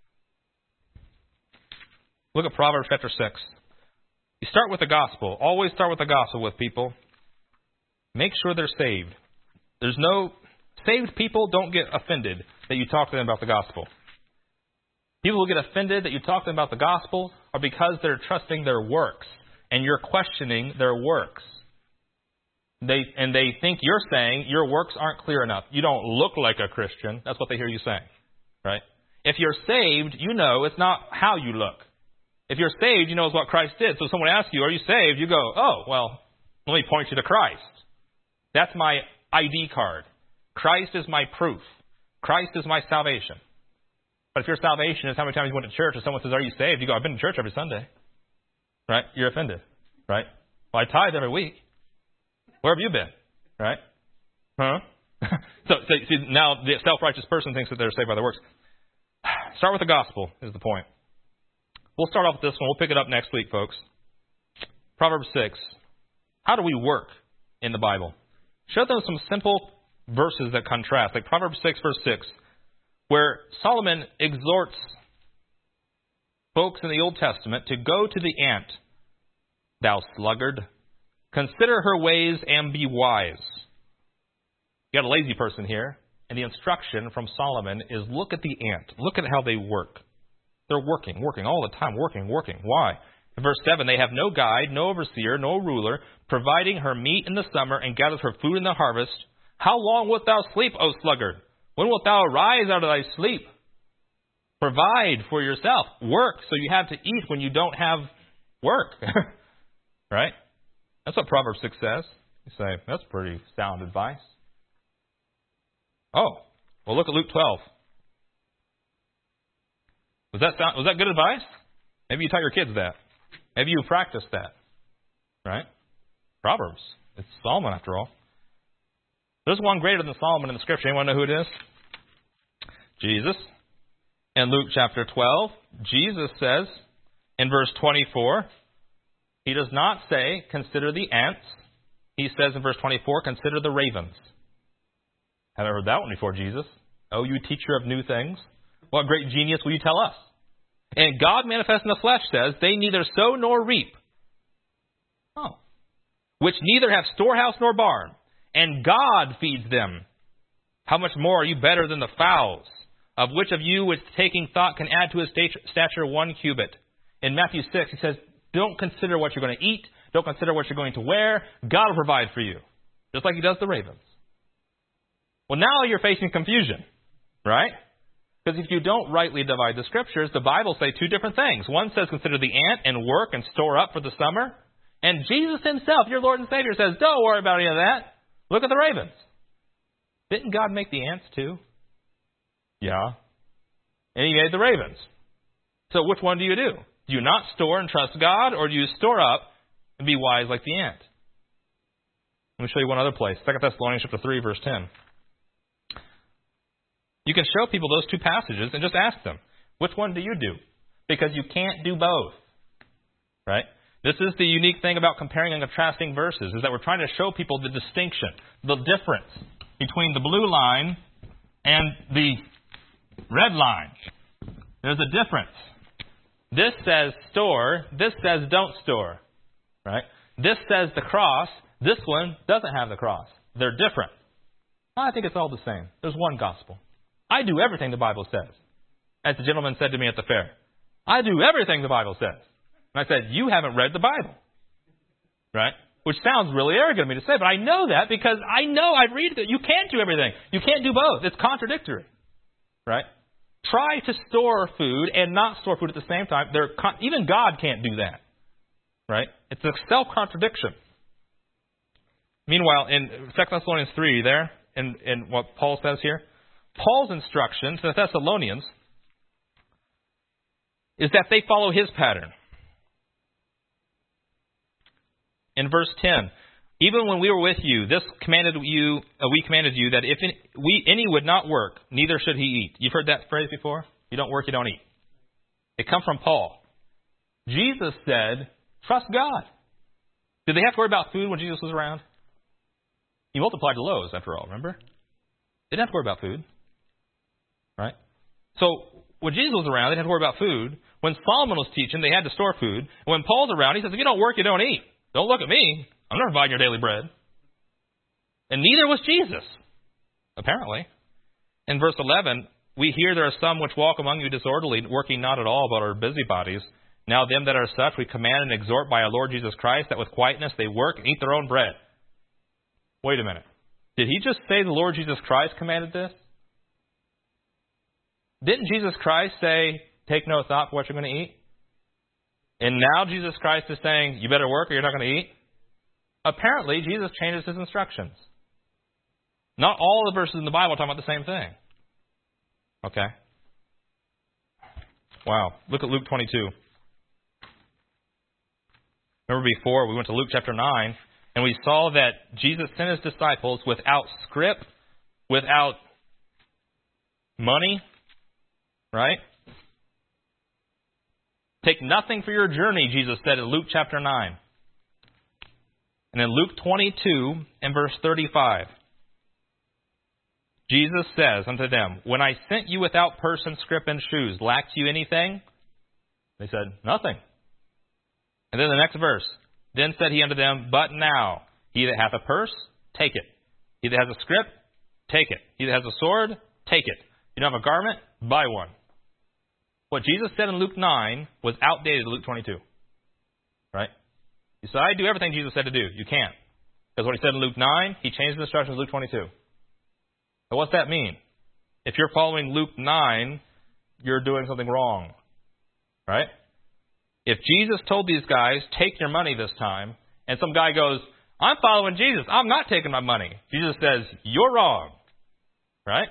Look at Proverbs chapter 6. You start with the gospel. Always start with the gospel with people. Make sure they're saved. Saved people don't get offended that you talk to them about the gospel. People who get offended that you talk to them about the gospel are because they're trusting their works and you're questioning their works. They think you're saying your works aren't clear enough. You don't look like a Christian. That's what they hear you saying, right? If you're saved, you know it's not how you look. If you're saved, you know it's what Christ did. So if someone asks you, are you saved? You go, oh, well, let me point you to Christ. That's my ID card. Christ is my proof. Christ is my salvation. But if your salvation is how many times you went to church and someone says, are you saved? You go, I've been to church every Sunday. Right? You're offended. Right? Well, I tithe every week. Where have you been? Right? Huh? So see, now the self-righteous person thinks that they're saved by their works. Start with the gospel is the point. We'll start off with this one. We'll pick it up next week, folks. Proverbs 6. How do we work in the Bible? Show them some simple verses that contrast. Like Proverbs 6, verse 6. Where Solomon exhorts folks in the Old Testament to go to the ant, thou sluggard, consider her ways and be wise. You got a lazy person here, and the instruction from Solomon is look at the ant. Look at how they work. They're working all the time, working. Why? In verse 7, they have no guide, no overseer, no ruler, providing her meat in the summer and gathers her food in the harvest. How long wilt thou sleep, O sluggard? When wilt thou arise out of thy sleep? Provide for yourself. Work so you have to eat when you don't have work. Right? That's what Proverbs 6 says. You say, that's pretty sound advice. Oh, well look at Luke 12. Was that good advice? Maybe you taught your kids that. Maybe you practiced that. Right? Proverbs. It's Solomon after all. There's one greater than Solomon in the Scripture. Anyone know who it is? Jesus. In Luke chapter 12, Jesus says in verse 24, he does not say, consider the ants. He says in verse 24, consider the ravens. Haven't heard that one before, Jesus. Oh, you teacher of new things. What great genius will you tell us? And God manifest in the flesh says, they neither sow nor reap. Oh. Which neither have storehouse nor barn. And God feeds them. How much more are you better than the fowls? Of which of you with taking thought can add to his stature 1 cubit? In Matthew 6, he says, don't consider what you're going to eat. Don't consider what you're going to wear. God will provide for you. Just like he does the ravens. Well, now you're facing confusion. Right? Because if you don't rightly divide the Scriptures, the Bible say two different things. One says consider the ant and work and store up for the summer. And Jesus himself, your Lord and Savior, says, don't worry about any of that. Look at the ravens. Didn't God make the ants too? Yeah. And he made the ravens. So which one do you do? Do you not store and trust God, or do you store up and be wise like the ant? Let me show you one other place. 2 Thessalonians chapter 3, verse 10. You can show people those two passages and just ask them, which one do you do? Because you can't do both. Right? This is the unique thing about comparing and contrasting verses, is that we're trying to show people the distinction, the difference between the blue line and the red line. There's a difference. This says store. This says don't store. Right? This says the cross. This one doesn't have the cross. They're different. I think it's all the same. There's one gospel. I do everything the Bible says. As the gentleman said to me at the fair, I do everything the Bible says. And I said, you haven't read the Bible. Right? Which sounds really arrogant of me to say, but I know that because I know I read it. You can't do everything. You can't do both. It's contradictory. Right? Try to store food and not store food at the same time. Even God can't do that. Right? It's a self-contradiction. Meanwhile, in 2 Thessalonians 3 there, in what Paul says here, Paul's instruction to the Thessalonians is that they follow his pattern. In verse 10, even when we were with you, we commanded you that if any would not work, neither should he eat. You've heard that phrase before? You don't work, you don't eat. It comes from Paul. Jesus said, trust God. Did they have to worry about food when Jesus was around? He multiplied the loaves, after all, remember? They didn't have to worry about food. Right? So, when Jesus was around, they didn't have to worry about food. When Solomon was teaching, they had to store food. And when Paul's around, he says, if you don't work, you don't eat. Don't look at me. I'm not providing your daily bread. And neither was Jesus, apparently. In verse 11, we hear there are some which walk among you disorderly, working not at all, but are busybodies. Now them that are such we command and exhort by our Lord Jesus Christ, that with quietness they work and eat their own bread. Wait a minute. Did he just say the Lord Jesus Christ commanded this? Didn't Jesus Christ say, take no thought for what you're going to eat? And now Jesus Christ is saying, you better work or you're not going to eat? Apparently, Jesus changes his instructions. Not all the verses in the Bible are talking about the same thing. Okay. Wow. Look at Luke 22. Remember before, we went to Luke chapter 9, and we saw that Jesus sent his disciples without scrip, without money, right? Take nothing for your journey, Jesus said in Luke chapter 9. And in Luke 22 and verse 35, Jesus says unto them, when I sent you without purse and scrip and shoes, lacked you anything? They said, nothing. And then the next verse, then said he unto them, but now, he that hath a purse, take it. He that has a scrip, take it. He that has a sword, take it. You don't have a garment, buy one. What Jesus said in Luke 9 was outdated in Luke 22. Right? You say, I do everything Jesus said to do. You can't. Because what he said in Luke 9, he changed the instructions in Luke 22. But what's that mean? If you're following Luke 9, you're doing something wrong. Right? If Jesus told these guys, take your money this time, and some guy goes, I'm following Jesus, I'm not taking my money. Jesus says, you're wrong. Right?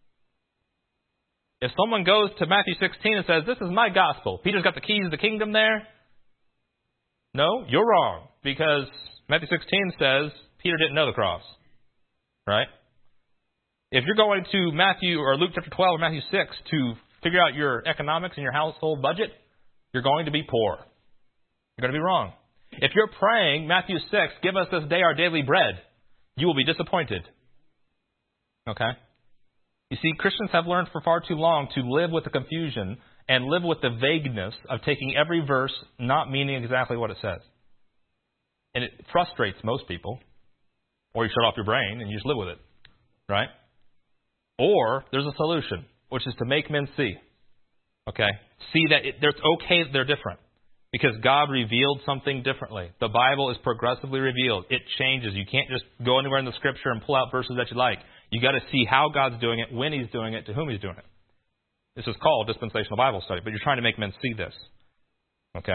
If someone goes to Matthew 16 and says, this is my gospel, Peter's got the keys to the kingdom there. No, you're wrong. Because Matthew 16 says Peter didn't know the cross. Right? If you're going to Matthew or Luke chapter 12 or Matthew 6 to figure out your economics and your household budget, you're going to be poor. You're going to be wrong. If you're praying Matthew 6, give us this day our daily bread, you will be disappointed. Okay? You see, Christians have learned for far too long to live with the confusion and live with the vagueness of taking every verse not meaning exactly what it says. And it frustrates most people. Or you shut off your brain and you just live with it. Right? Or there's a solution, which is to make men see. Okay? See that it's okay that they're different. Because God revealed something differently. The Bible is progressively revealed. It changes. You can't just go anywhere in the Scripture and pull out verses that you like. You got to see how God's doing it, when He's doing it, to whom He's doing it. This is called dispensational Bible study, but you're trying to make men see this. Okay?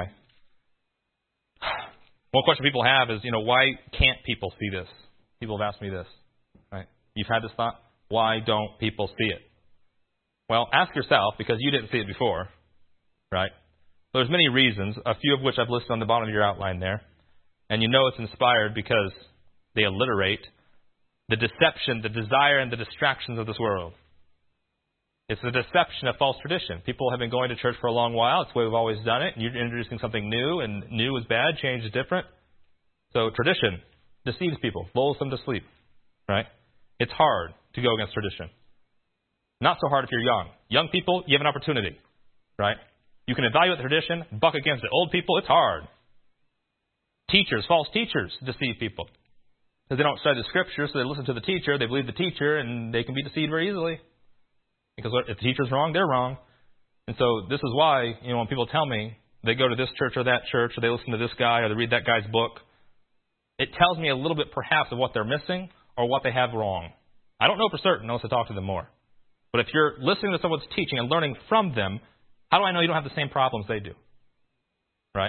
One question people have is, why can't people see this? People have asked me this. Right? You've had this thought? Why don't people see it? Well, ask yourself, because you didn't see it before. Right? There's many reasons, a few of which I've listed on the bottom of your outline there. And it's inspired because they alliterate the deception, the desire, and the distractions of this world. It's the deception of false tradition. People have been going to church for a long while. It's the way we've always done it. And you're introducing something new, and new is bad, change is different. So tradition deceives people, lulls them to sleep. Right? It's hard to go against tradition. Not so hard if you're young. Young people, you have an opportunity. Right? You can evaluate the tradition, buck against it. Old people, it's hard. Teachers, false teachers deceive people. Because they don't study the Scripture, so they listen to the teacher, they believe the teacher, and they can be deceived very easily. Because if the teacher's wrong, they're wrong. And so this is why, when people tell me they go to this church or that church, or they listen to this guy, or they read that guy's book, it tells me a little bit perhaps of what they're missing or what they have wrong. I don't know for certain unless I talk to them more. But if you're listening to someone's teaching and learning from them, how do I know you don't have the same problems they do? Right?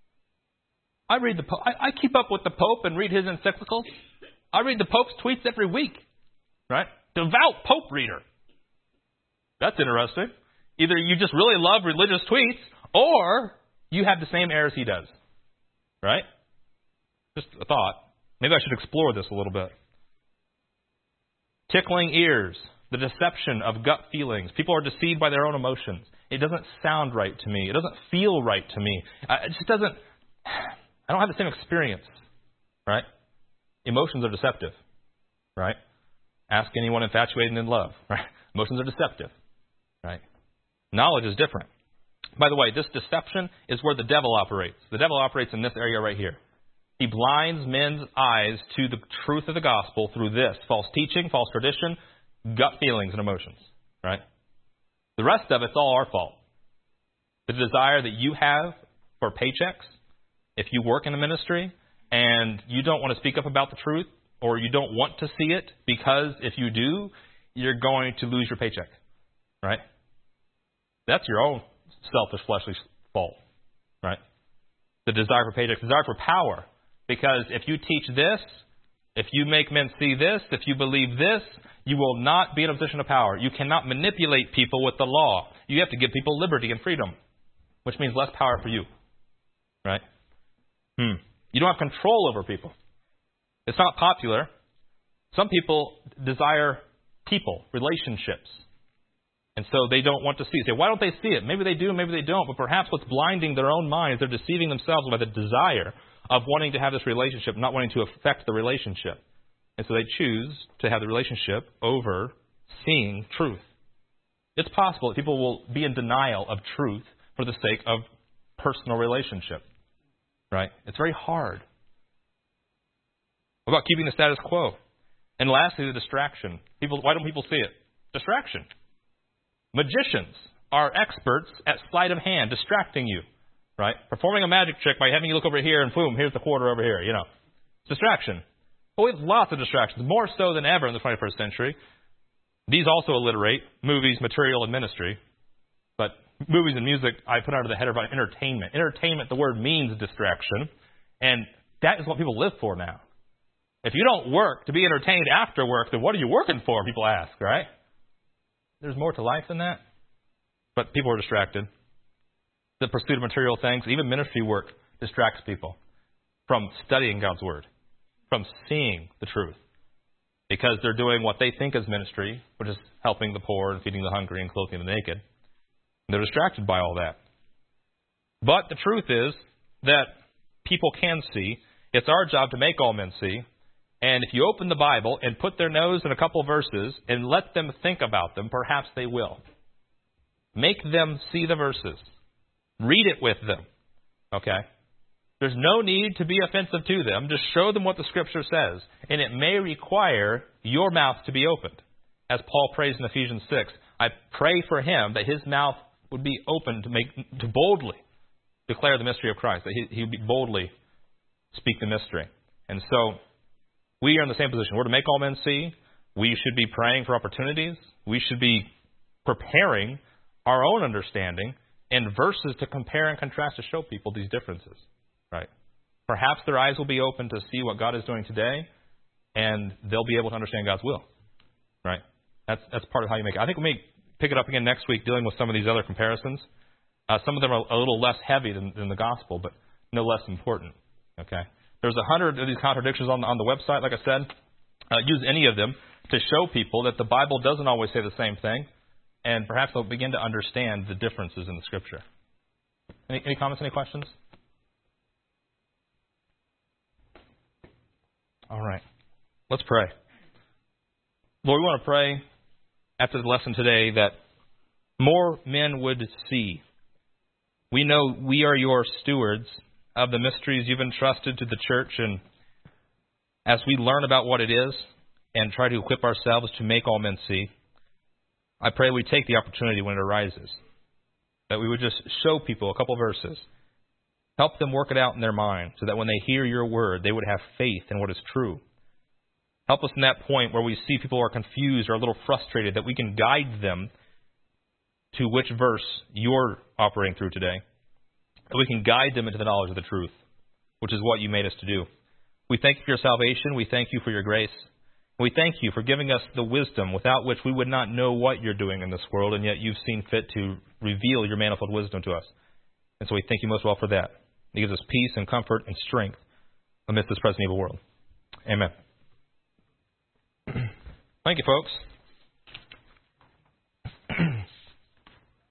I keep up with the Pope and read his encyclicals. I read the Pope's tweets every week. Right? Devout Pope reader. That's interesting. Either you just really love religious tweets, or you have the same errors he does. Right? Just a thought. Maybe I should explore this a little bit. Tickling ears. The deception of gut feelings. People are deceived by their own emotions. It doesn't sound right to me. It doesn't feel right to me. It just doesn't... I don't have the same experience. Right? Emotions are deceptive. Right? Ask anyone infatuated and in love. Right? Emotions are deceptive. Right? Knowledge is different. By the way, this deception is where the devil operates. The devil operates in this area right here. He blinds men's eyes to the truth of the gospel through this. False teaching, false tradition, gut feelings and emotions. Right? The rest of it's all our fault. The desire that you have for paychecks, if you work in a ministry and you don't want to speak up about the truth, or you don't want to see it because if you do, you're going to lose your paycheck. Right? That's your own selfish, fleshly fault. Right? The desire for paychecks, desire for power. Because if you teach this, if you make men see this, if you believe this, you will not be in a position of power. You cannot manipulate people with the law. You have to give people liberty and freedom, which means less power for you. Right? You don't have control over people. It's not popular. Some people desire people, relationships. And so they don't want to see it. Say, why don't they see it? Maybe they do, maybe they don't. But perhaps what's blinding their own minds, they're deceiving themselves by the desire of wanting to have this relationship, not wanting to affect the relationship. And so they choose to have the relationship over seeing truth. It's possible that people will be in denial of truth for the sake of personal relationship. Right? It's very hard. What about keeping the status quo? And lastly, the distraction. Why don't people see it? Distraction. Magicians are experts at sleight of hand, distracting you. Right? Performing a magic trick by having you look over here and boom, here's the quarter over here. It's distraction. But we have lots of distractions, more so than ever in the 21st century. These also alliterate movies, material, and ministry. But movies and music, I put under the header of entertainment. Entertainment, the word means distraction. And that is what people live for now. If you don't work to be entertained after work, then what are you working for, people ask, right? There's more to life than that. But people are distracted. The pursuit of material things, even ministry work, distracts people from studying God's Word, from seeing the truth. Because they're doing what they think is ministry, which is helping the poor and feeding the hungry and clothing the naked. And they're distracted by all that. But the truth is that people can see. It's our job to make all men see. And if you open the Bible and put their nose in a couple verses and let them think about them, perhaps they will. Make them see the verses. Read it with them. Okay? There's no need to be offensive to them. Just show them what the Scripture says. And it may require your mouth to be opened. As Paul prays in Ephesians 6, I pray for him that his mouth would be open to boldly declare the mystery of Christ, that he would boldly speak the mystery. And so we are in the same position. We're to make all men see. We should be praying for opportunities. We should be preparing our own understanding and verses to compare and contrast to show people these differences. Right? Perhaps their eyes will be open to see what God is doing today, and they'll be able to understand God's will. Right? That's part of how you make it. I think we may pick it up again next week dealing with some of these other comparisons. Some of them are a little less heavy than the gospel, but no less important. Okay? There's 100 of these contradictions on the website, like I said. Use any of them to show people that the Bible doesn't always say the same thing, and perhaps they'll begin to understand the differences in the Scripture. Any comments, any questions? All right. Let's pray. Lord, we want to pray after the lesson today that more men would see. We know we are your stewards of the mysteries you've entrusted to the church, and as we learn about what it is and try to equip ourselves to make all men see, I pray we take the opportunity when it arises, that we would just show people a couple verses, help them work it out in their mind so that when they hear your word, they would have faith in what is true. Help us in that point where we see people are confused or a little frustrated, that we can guide them to which verse you're operating through today. That we can guide them into the knowledge of the truth, which is what you made us to do. We thank you for your salvation. We thank you for your grace. We thank you for giving us the wisdom without which we would not know what you're doing in this world, and yet you've seen fit to reveal your manifold wisdom to us. And so we thank you most well for that. It gives us peace and comfort and strength amidst this present evil world. Amen. Thank you, folks.